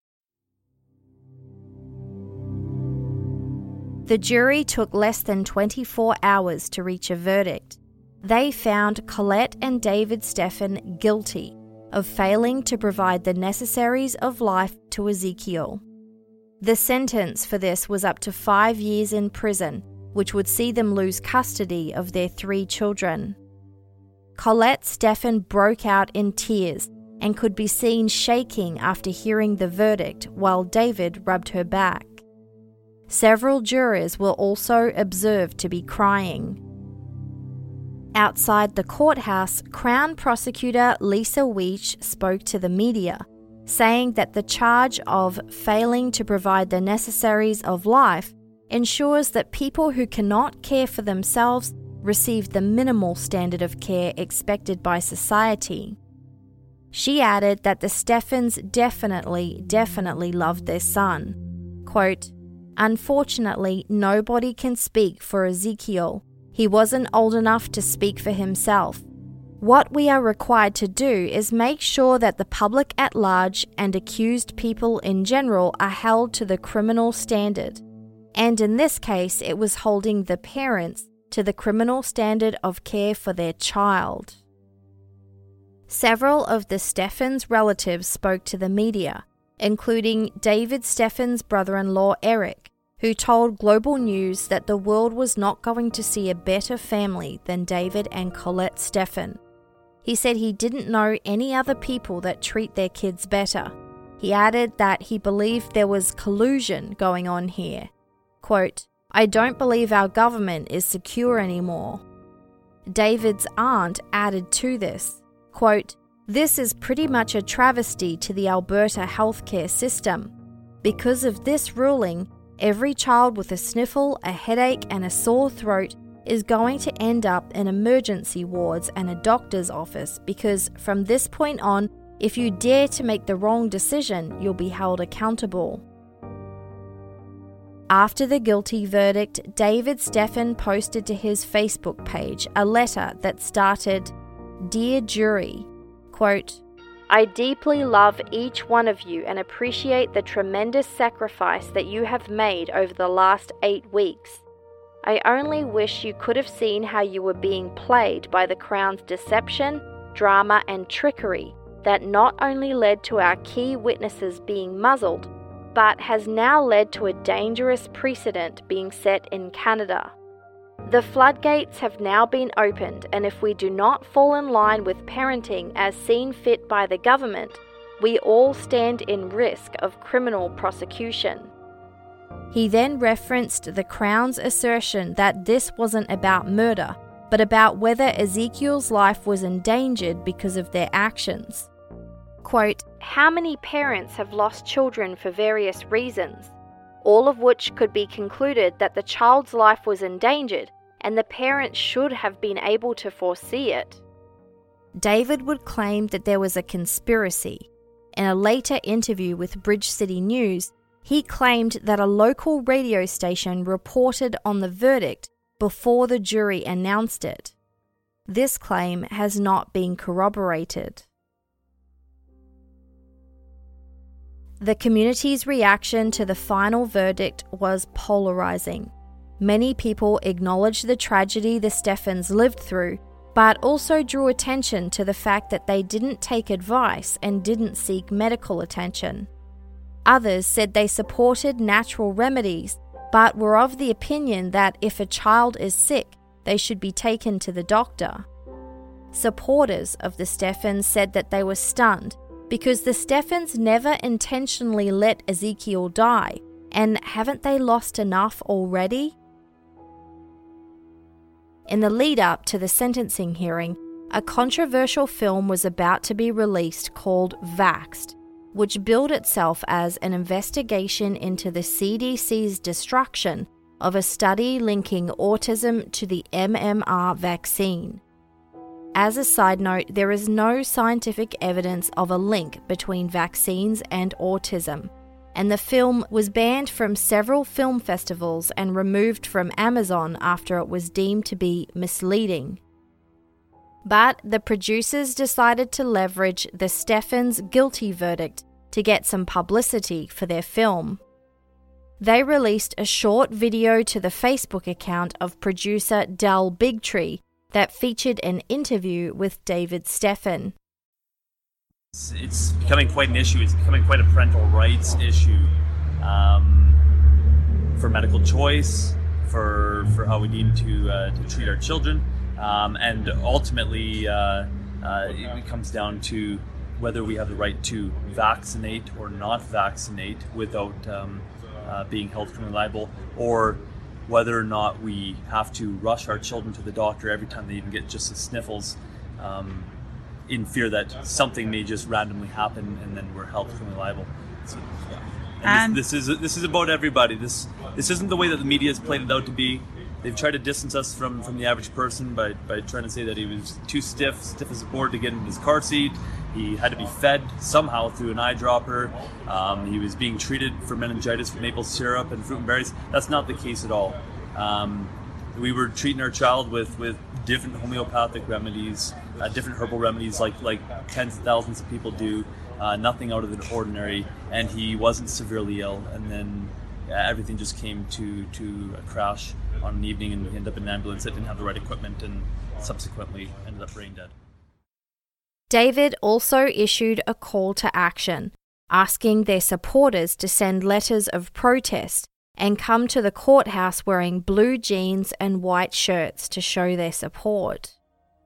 [SPEAKER 4] The jury took less than 24 hours to reach a verdict. They found Colette and David Steffen guilty of failing to provide the necessaries of life to Ezekiel. The sentence for this was up to 5 years in prison, which would see them lose custody of their 3 children. Colette Steffen broke out in tears and could be seen shaking after hearing the verdict while David rubbed her back. Several jurors were also observed to be crying. Outside the courthouse, Crown Prosecutor Lisa Weech spoke to the media, saying that the charge of failing to provide the necessaries of life ensures that people who cannot care for themselves receive the minimal standard of care expected by society. She added that the Steffens definitely loved their son. Quote, "Unfortunately, nobody can speak for Ezekiel. He wasn't old enough to speak for himself. What we are required to do is make sure that the public at large and accused people in general are held to the criminal standard. And in this case, it was holding the parents to the criminal standard of care for their child." Several of the Steffens' relatives spoke to the media, including David Steffens' brother-in-law Eric, who told Global News that the world was not going to see a better family than David and Colette Steffen. He said he didn't know any other people that treat their kids better. He added that he believed there was collusion going on here. Quote, "I don't believe our government is secure anymore." David's aunt added to this, quote, "This is pretty much a travesty to the Alberta healthcare system. Because of this ruling, every child with a sniffle, a headache, and a sore throat is going to end up in emergency wards and a doctor's office because from this point on, if you dare to make the wrong decision, you'll be held accountable." After the guilty verdict, David Steffen posted to his Facebook page a letter that started, "Dear Jury," quote, "I deeply love each one of you and appreciate the tremendous sacrifice that you have made over the last 8 weeks. I only wish you could have seen how you were being played by the Crown's deception, drama, and trickery that not only led to our key witnesses being muzzled, but has now led to a dangerous precedent being set in Canada. The floodgates have now been opened, and if we do not fall in line with parenting as seen fit by the government, we all stand in risk of criminal prosecution." He then referenced the Crown's assertion that this wasn't about murder, but about whether Ezekiel's life was endangered because of their actions. Quote, "How many parents have lost children for various reasons, all of which could be concluded that the child's life was endangered and the parents should have been able to foresee it. David would claim that there was a conspiracy. In a later interview with Bridge City News, he claimed that a local radio station reported on the verdict before the jury announced it. This claim has not been corroborated. The community's reaction to the final verdict was polarizing. Many people acknowledged the tragedy the Steffens lived through, but also drew attention to the fact that they didn't take advice and didn't seek medical attention. Others said they supported natural remedies, but were of the opinion that if a child is sick, they should be taken to the doctor. Supporters of the Steffens said that they were stunned because the Steffens never intentionally let Ezekiel die, and haven't they lost enough already? In the lead-up to the sentencing hearing, a controversial film was about to be released called Vaxxed, which billed itself as an investigation into the CDC's destruction of a study linking autism to the MMR vaccine. As a side note, there is no scientific evidence of a link between vaccines and autism, and the film was banned from several film festivals and removed from Amazon after it was deemed to be misleading. But the producers decided to leverage the Steffens guilty verdict to get some publicity for their film. They released a short video to the Facebook account of producer Del Bigtree that featured an interview with David Steffen.
[SPEAKER 8] It's becoming quite an issue. It's becoming quite a parental rights issue for medical choice, for how we need to treat our children, and ultimately it comes down to whether we have the right to vaccinate or not vaccinate without being held criminally liable, or whether or not we have to rush our children to the doctor every time they even get just the sniffles, in fear that something may just randomly happen and then we're held criminally liable. So, yeah. And this is about everybody. This isn't the way that the media has played it out to be. They've tried to distance us from the average person by trying to say that he was too stiff as a board to get in his car seat. He had to be fed somehow through an eyedropper. He was being treated for meningitis with maple syrup and fruit and berries. That's not the case at all. We were treating our child with different homeopathic remedies, different herbal remedies like tens of thousands of people do, nothing out of the ordinary, and he wasn't severely ill, and then everything just came to a crash on an evening, and he ended up in an ambulance that didn't have the right equipment and subsequently ended up brain dead.
[SPEAKER 4] David also issued a call to action, asking their supporters to send letters of protest and come to the courthouse wearing blue jeans and white shirts to show their support.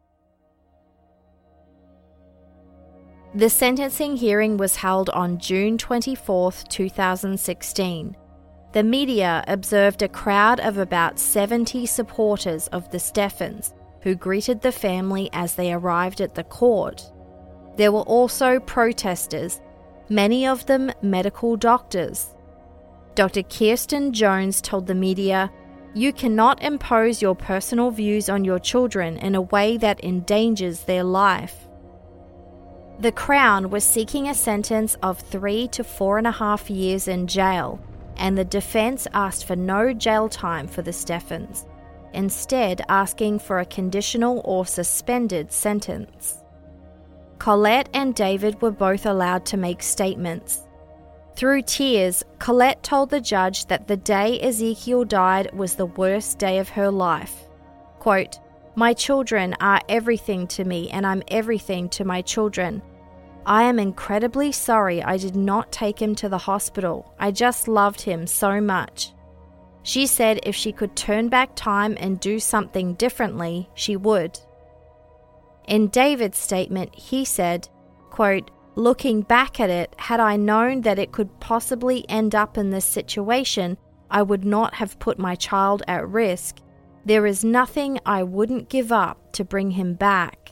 [SPEAKER 4] The sentencing hearing was held on June 24, 2016. The media observed a crowd of about 70 supporters of the Steffens who greeted the family as they arrived at the court. There were also protesters, many of them medical doctors. Dr. Kirsten Jones told the media, "You cannot impose your personal views on your children in a way that endangers their life." The Crown was seeking a sentence of 3 to 4.5 years in jail, and the defence asked for no jail time for the Steffens, instead asking for a conditional or suspended sentence. Colette and David were both allowed to make statements. Through tears, Colette told the judge that the day Ezekiel died was the worst day of her life. Quote, "My children are everything to me, and I'm everything to my children. I am incredibly sorry I did not take him to the hospital. I just loved him so much." She said if she could turn back time and do something differently, she would. In David's statement, he said, quote, "Looking back at it, had I known that it could possibly end up in this situation, I would not have put my child at risk. There is nothing I wouldn't give up to bring him back."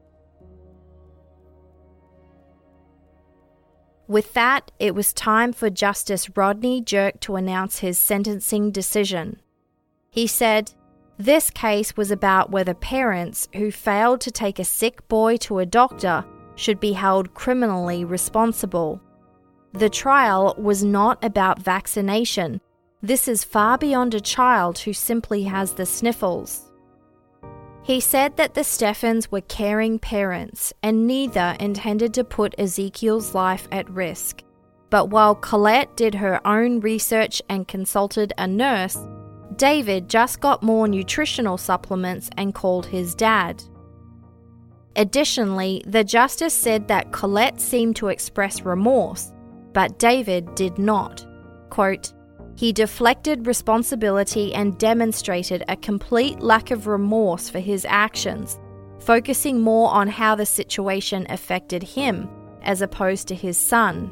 [SPEAKER 4] With that, it was time for Justice Rodney Jerk to announce his sentencing decision. He said, This case was about whether parents who failed to take a sick boy to a doctor should be held criminally responsible. The trial was not about vaccination. This is far beyond a child who simply has the sniffles. He said that the Steffens were caring parents and neither intended to put Ezekiel's life at risk. But while Colette did her own research and consulted a nurse, David just got more nutritional supplements and called his dad. Additionally, the justice said that Colette seemed to express remorse, but David did not. Quote, "He deflected responsibility and demonstrated a complete lack of remorse for his actions, focusing more on how the situation affected him as opposed to his son."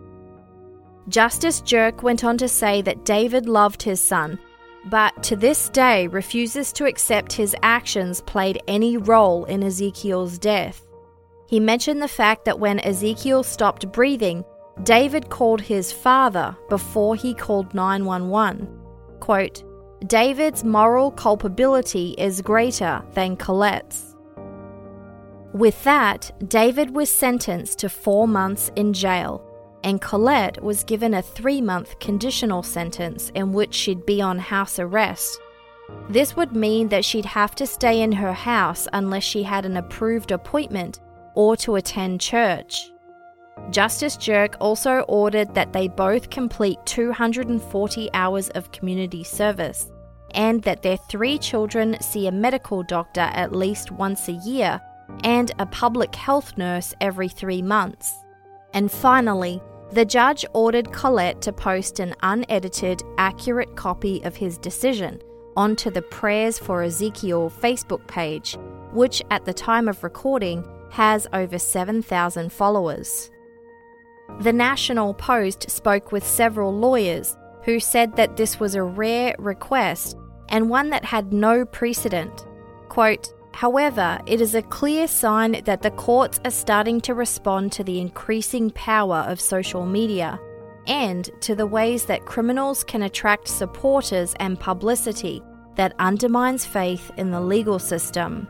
[SPEAKER 4] Justice Jerk went on to say that David loved his son, but to this day refuses to accept his actions played any role in Ezekiel's death. He mentioned the fact that when Ezekiel stopped breathing, David called his father before he called 911. Quote, "David's moral culpability is greater than Colette's." With that, David was sentenced to 4 months in jail, and Colette was given a 3-month conditional sentence in which she'd be on house arrest. This would mean that she'd have to stay in her house unless she had an approved appointment or to attend church. Justice Jerk also ordered that they both complete 240 hours of community service and that their 3 children see a medical doctor at least once a year and a public health nurse every 3 months. And finally, the judge ordered Colette to post an unedited, accurate copy of his decision onto the Prayers for Ezekiel Facebook page, which at the time of recording has over 7,000 followers. The National Post spoke with several lawyers who said that this was a rare request and one that had no precedent. Quote, "However, it is a clear sign that the courts are starting to respond to the increasing power of social media and to the ways that criminals can attract supporters and publicity that undermines faith in the legal system."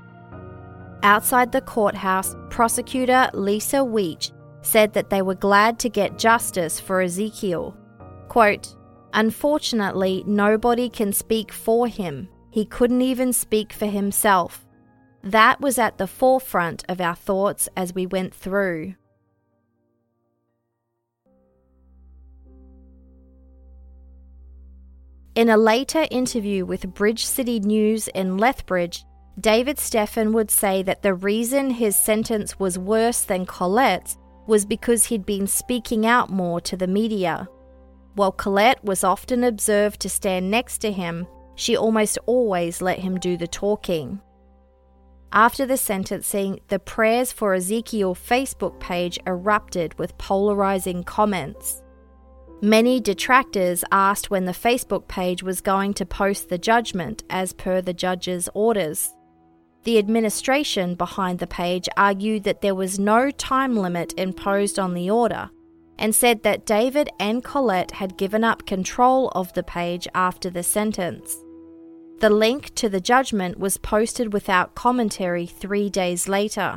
[SPEAKER 4] Outside the courthouse, prosecutor Lisa Weech said that they were glad to get justice for Ezekiel. Quote, "Unfortunately, nobody can speak for him. He couldn't even speak for himself. That was at the forefront of our thoughts as we went through." In a later interview with Bridge City News in Lethbridge, David Steffen would say that the reason his sentence was worse than Colette's was because he'd been speaking out more to the media. While Colette was often observed to stand next to him, she almost always let him do the talking. After the sentencing, the Prayers for Ezekiel Facebook page erupted with polarizing comments. Many detractors asked when the Facebook page was going to post the judgment as per the judge's orders. The administration behind the page argued that there was no time limit imposed on the order and said that David and Colette had given up control of the page after the sentence. The link to the judgment was posted without commentary 3 days later.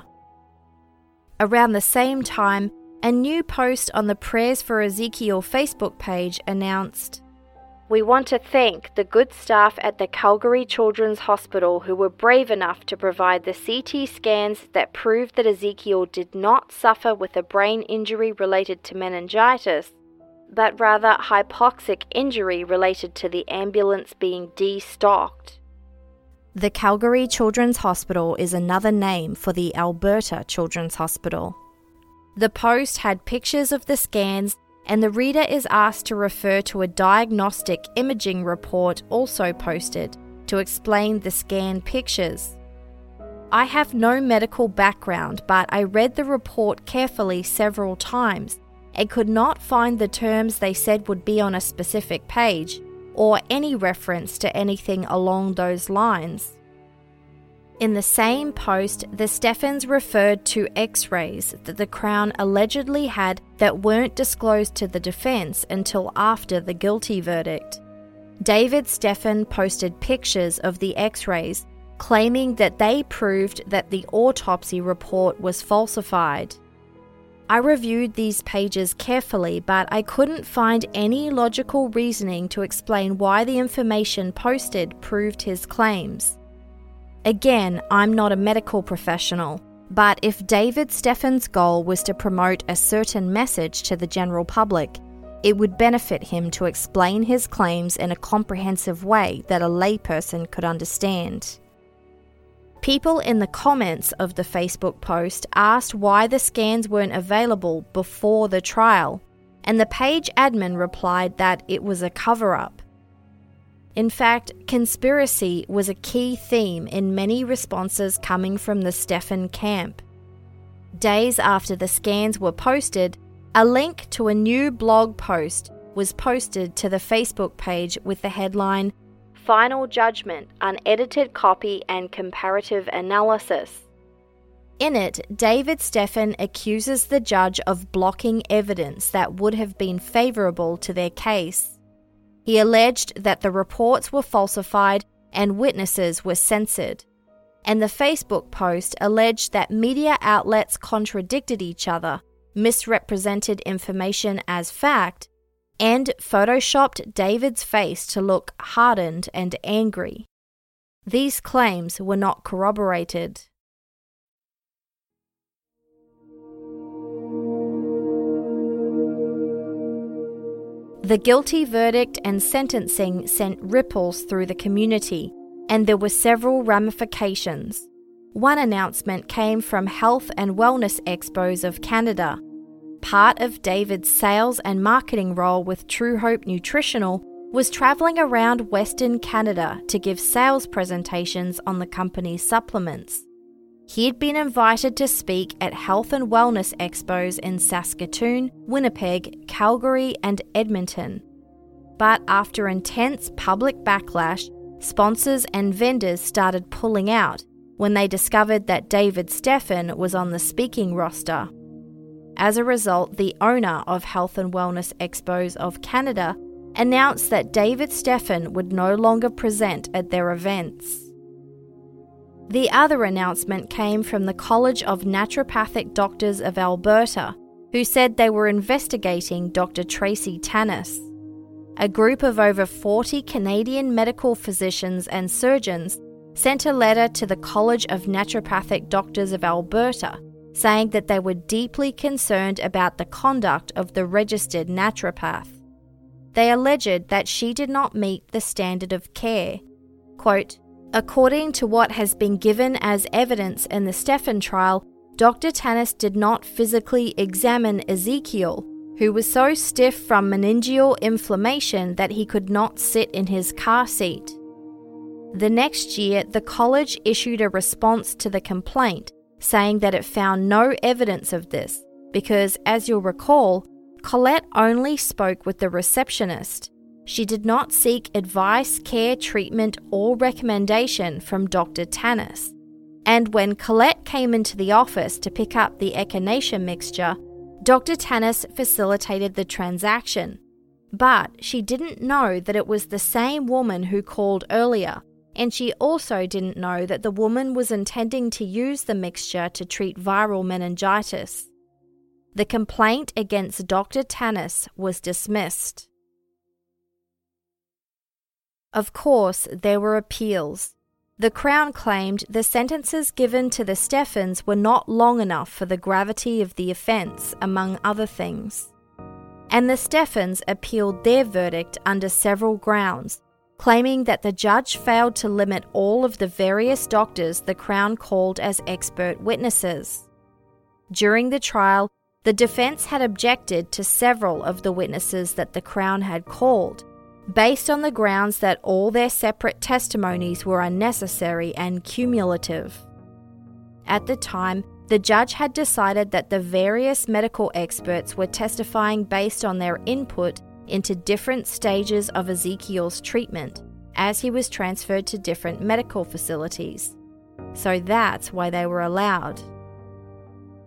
[SPEAKER 4] Around the same time, a new post on the Prayers for Ezekiel Facebook page announced, "We want to thank the good staff at the Calgary Children's Hospital who were brave enough to provide the CT scans that proved that Ezekiel did not suffer with a brain injury related to meningitis, but rather hypoxic injury related to the ambulance being destocked." The Calgary Children's Hospital is another name for the Alberta Children's Hospital. The post had pictures of the scans, and the reader is asked to refer to a diagnostic imaging report also posted to explain the scan pictures. "I have no medical background, but I read the report carefully several times and could not find the terms they said would be on a specific page, or any reference to anything along those lines." In the same post, the Steffens referred to X-rays that the Crown allegedly had that weren't disclosed to the defence until after the guilty verdict. David Steffen posted pictures of the x-rays, claiming that they proved that the autopsy report was falsified. I reviewed these pages carefully, but I couldn't find any logical reasoning to explain why the information posted proved his claims. Again, I'm not a medical professional, but if David Steffen's goal was to promote a certain message to the general public, it would benefit him to explain his claims in a comprehensive way that a layperson could understand. People in the comments of the Facebook post asked why the scans weren't available before the trial, and the page admin replied that it was a cover-up. In fact, conspiracy was a key theme in many responses coming from the Steffen camp. Days after the scans were posted, a link to a new blog post was posted to the Facebook page with the headline, "Final Judgment, Unedited Copy and Comparative Analysis." In it, David Steffen accuses the judge of blocking evidence that would have been favourable to their case. He alleged that the reports were falsified and witnesses were censored. And the Facebook post alleged that media outlets contradicted each other, misrepresented information as fact, and photoshopped David's face to look hardened and angry. These claims were not corroborated. The guilty verdict and sentencing sent ripples through the community, and there were several ramifications. One announcement came from Health and Wellness Expos of Canada. Part of David's sales and marketing role with True Hope Nutritional was travelling around Western Canada to give sales presentations on the company's supplements. He had been invited to speak at Health and Wellness Expos in Saskatoon, Winnipeg, Calgary, and Edmonton. But after intense public backlash, sponsors and vendors started pulling out when they discovered that David Steffen was on the speaking roster. As a result, the owner of Health and Wellness Expos of Canada announced that David Steffen would no longer present at their events. The other announcement came from the College of Naturopathic Doctors of Alberta, who said they were investigating Dr. Tracy Tanis. A group of over 40 Canadian medical physicians and surgeons sent a letter to the College of Naturopathic Doctors of Alberta saying that they were deeply concerned about the conduct of the registered naturopath. They alleged that she did not meet the standard of care. Quote, "According to what has been given as evidence in the Steffen trial, Dr. Tanis did not physically examine Ezekiel, who was so stiff from meningeal inflammation that he could not sit in his car seat." The next year, the college issued a response to the complaint, saying that it found no evidence of this because, as you'll recall, Colette only spoke with the receptionist. She did not seek advice, care, treatment, or recommendation from Dr. Tanis. And when Colette came into the office to pick up the echinacea mixture, Dr. Tanis facilitated the transaction. But she didn't know that it was the same woman who called earlier, and she also didn't know that the woman was intending to use the mixture to treat viral meningitis. The complaint against Dr. Tanis was dismissed. Of course, there were appeals. The Crown claimed the sentences given to the Steffens were not long enough for the gravity of the offence, among other things. And the Steffens appealed their verdict under several grounds, claiming that the judge failed to limit all of the various doctors the Crown called as expert witnesses. During the trial, the defence had objected to several of the witnesses that the Crown had called, based on the grounds that all their separate testimonies were unnecessary and cumulative. At the time, the judge had decided that the various medical experts were testifying based on their input into different stages of Ezekiel's treatment, as he was transferred to different medical facilities. So that's why they were allowed.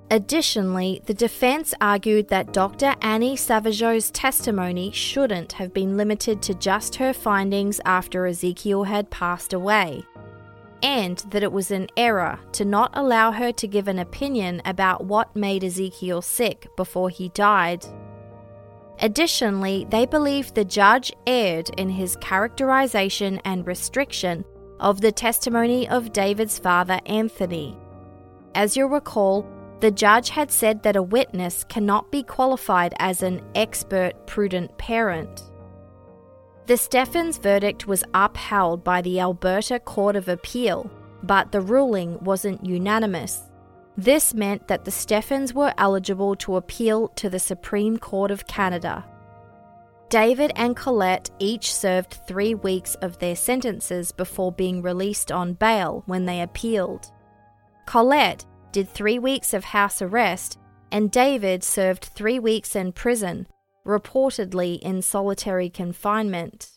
[SPEAKER 4] Additionally, the defense argued that Dr. Annie Savageau's testimony shouldn't have been limited to just her findings after Ezekiel had passed away, and that it was an error to not allow her to give an opinion about what made Ezekiel sick before he died. Additionally, they believed the judge erred in his characterization and restriction of the testimony of David's father Anthony. As you'll recall, the judge had said that a witness cannot be qualified as an expert prudent parent. The Steffens verdict was upheld by the Alberta Court of Appeal, but the ruling wasn't unanimous. This meant that the Steffens were eligible to appeal to the Supreme Court of Canada. David and Colette each served 3 weeks of their sentences before being released on bail when they appealed. Colette did 3 weeks of house arrest, and David served 3 weeks in prison, reportedly in solitary confinement.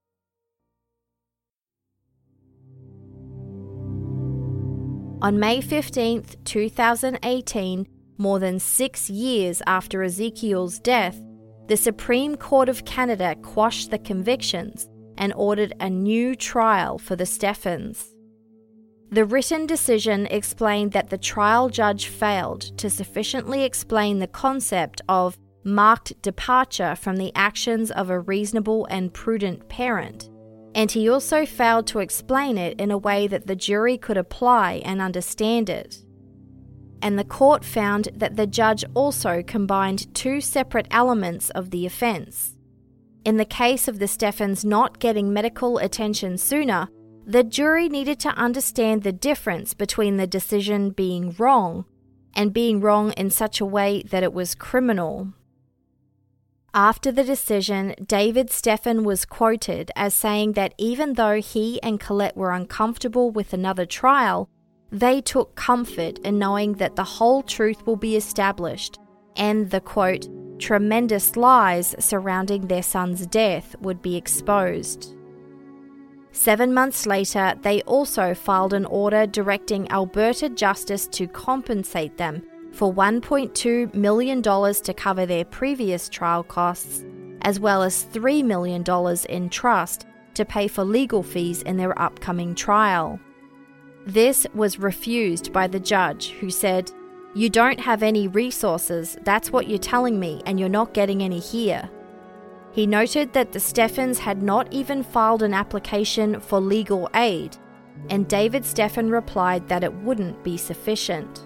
[SPEAKER 4] On May 15, 2018, more than 6 years after Ezekiel's death, the Supreme Court of Canada quashed the convictions and ordered a new trial for the Steffens. The written decision explained that the trial judge failed to sufficiently explain the concept of marked departure from the actions of a reasonable and prudent parent, and he also failed to explain it in a way that the jury could apply and understand it. And the court found that the judge also combined 2 separate elements of the offence. In the case of the Steffens not getting medical attention sooner, the jury needed to understand the difference between the decision being wrong and being wrong in such a way that it was criminal. After the decision, David Steffen was quoted as saying that even though he and Colette were uncomfortable with another trial, they took comfort in knowing that the whole truth will be established and the, quote, tremendous lies surrounding their son's death would be exposed. 7 months later, they also filed an order directing Alberta Justice to compensate them for $1.2 million to cover their previous trial costs, as well as $3 million in trust to pay for legal fees in their upcoming trial. This was refused by the judge, who said, "You don't have any resources, that's what you're telling me, and you're not getting any here." He noted that the Steffens had not even filed an application for legal aid, and David Steffen replied that it wouldn't be sufficient.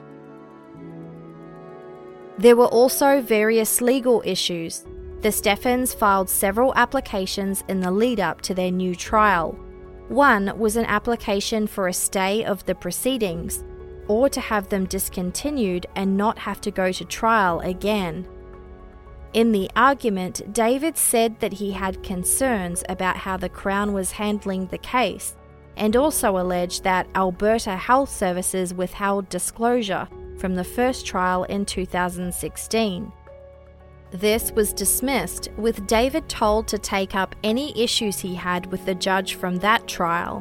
[SPEAKER 4] There were also various legal issues. The Steffens filed several applications in the lead-up to their new trial. One was an application for a stay of the proceedings, or to have them discontinued and not have to go to trial again. In the argument, David said that he had concerns about how the Crown was handling the case, and also alleged that Alberta Health Services withheld disclosure from the first trial in 2016. This was dismissed, with David told to take up any issues he had with the judge from that trial.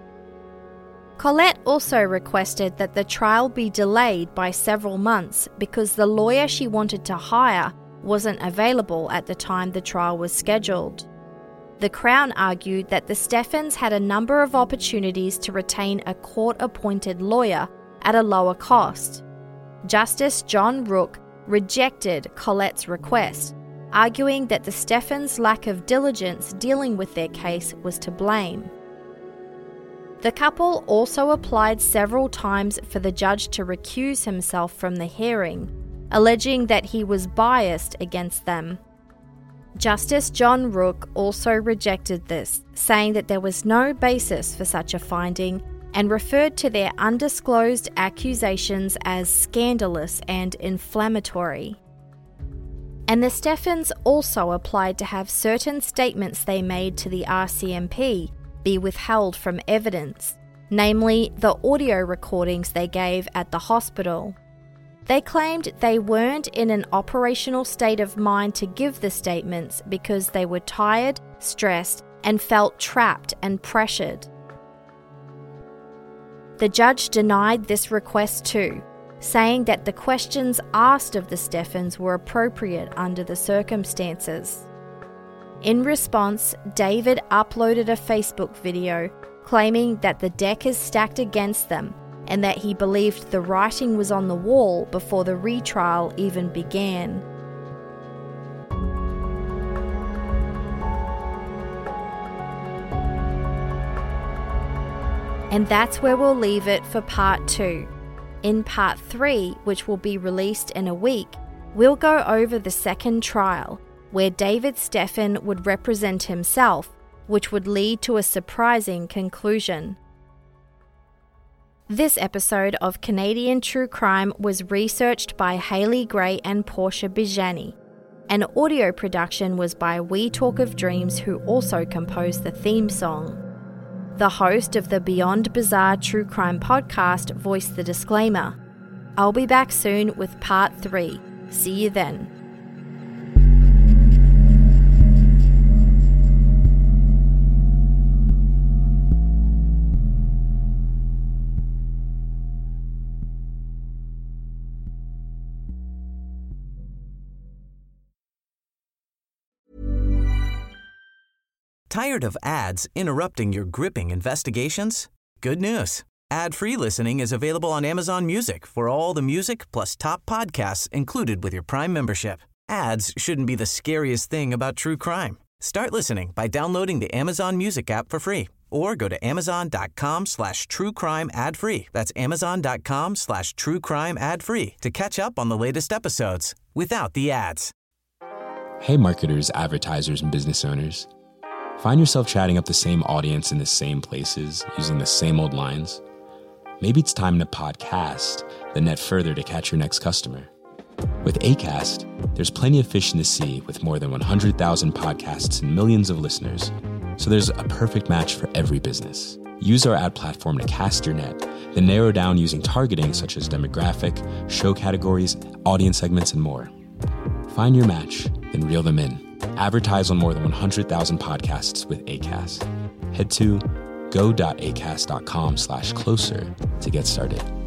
[SPEAKER 4] Colette also requested that the trial be delayed by several months because the lawyer she wanted to hire wasn't available at the time the trial was scheduled. The Crown argued that the Steffens had a number of opportunities to retain a court-appointed lawyer at a lower cost. Justice John Rook rejected Colette's request, arguing that the Steffens' lack of diligence dealing with their case was to blame. The couple also applied several times for the judge to recuse himself from the hearing, alleging that he was biased against them. Justice John Rook also rejected this, saying that there was no basis for such a finding and referred to their undisclosed accusations as scandalous and inflammatory. And the Steffens also applied to have certain statements they made to the RCMP be withheld from evidence, namely the audio recordings they gave at the hospital. They claimed they weren't in an operational state of mind to give the statements because they were tired, stressed, and felt trapped and pressured. The judge denied this request too, saying that the questions asked of the Steffens were appropriate under the circumstances. In response, David uploaded a Facebook video claiming that the deck is stacked against them and that he believed the writing was on the wall before the retrial even began. And that's where we'll leave it for part 2. In part 3, which will be released in a week, we'll go over the second trial, where David Steffen would represent himself, which would lead to a surprising conclusion. This episode of Canadian True Crime was researched by Haley Gray and Portia Bijani. An audio production was by We Talk of Dreams, who also composed the theme song. The host of the Beyond Bizarre True Crime podcast voiced the disclaimer. I'll be back soon with part 3. See you then.
[SPEAKER 1] Tired of ads interrupting your gripping investigations? Good news. Ad-free listening is available on Amazon Music for all the music plus top podcasts included with your Prime membership. Ads shouldn't be the scariest thing about true crime. Start listening by downloading the Amazon Music app for free or go to amazon.com/truecrime ad-free. That's amazon.com/truecrime ad-free to catch up on the latest episodes without the ads.
[SPEAKER 9] Hey marketers, advertisers, and business owners. Find yourself chatting up the same audience in the same places, using the same old lines? Maybe it's time to podcast, then net further to catch your next customer. With Acast, there's plenty of fish in the sea with more than 100,000 podcasts and millions of listeners. So there's a perfect match for every business. Use our ad platform to cast your net, then narrow down using targeting such as demographic, show categories, audience segments, and more. Find your match, then reel them in. Advertise on more than 100,000 podcasts with Acast. Head to go.acast.com/closer to get started.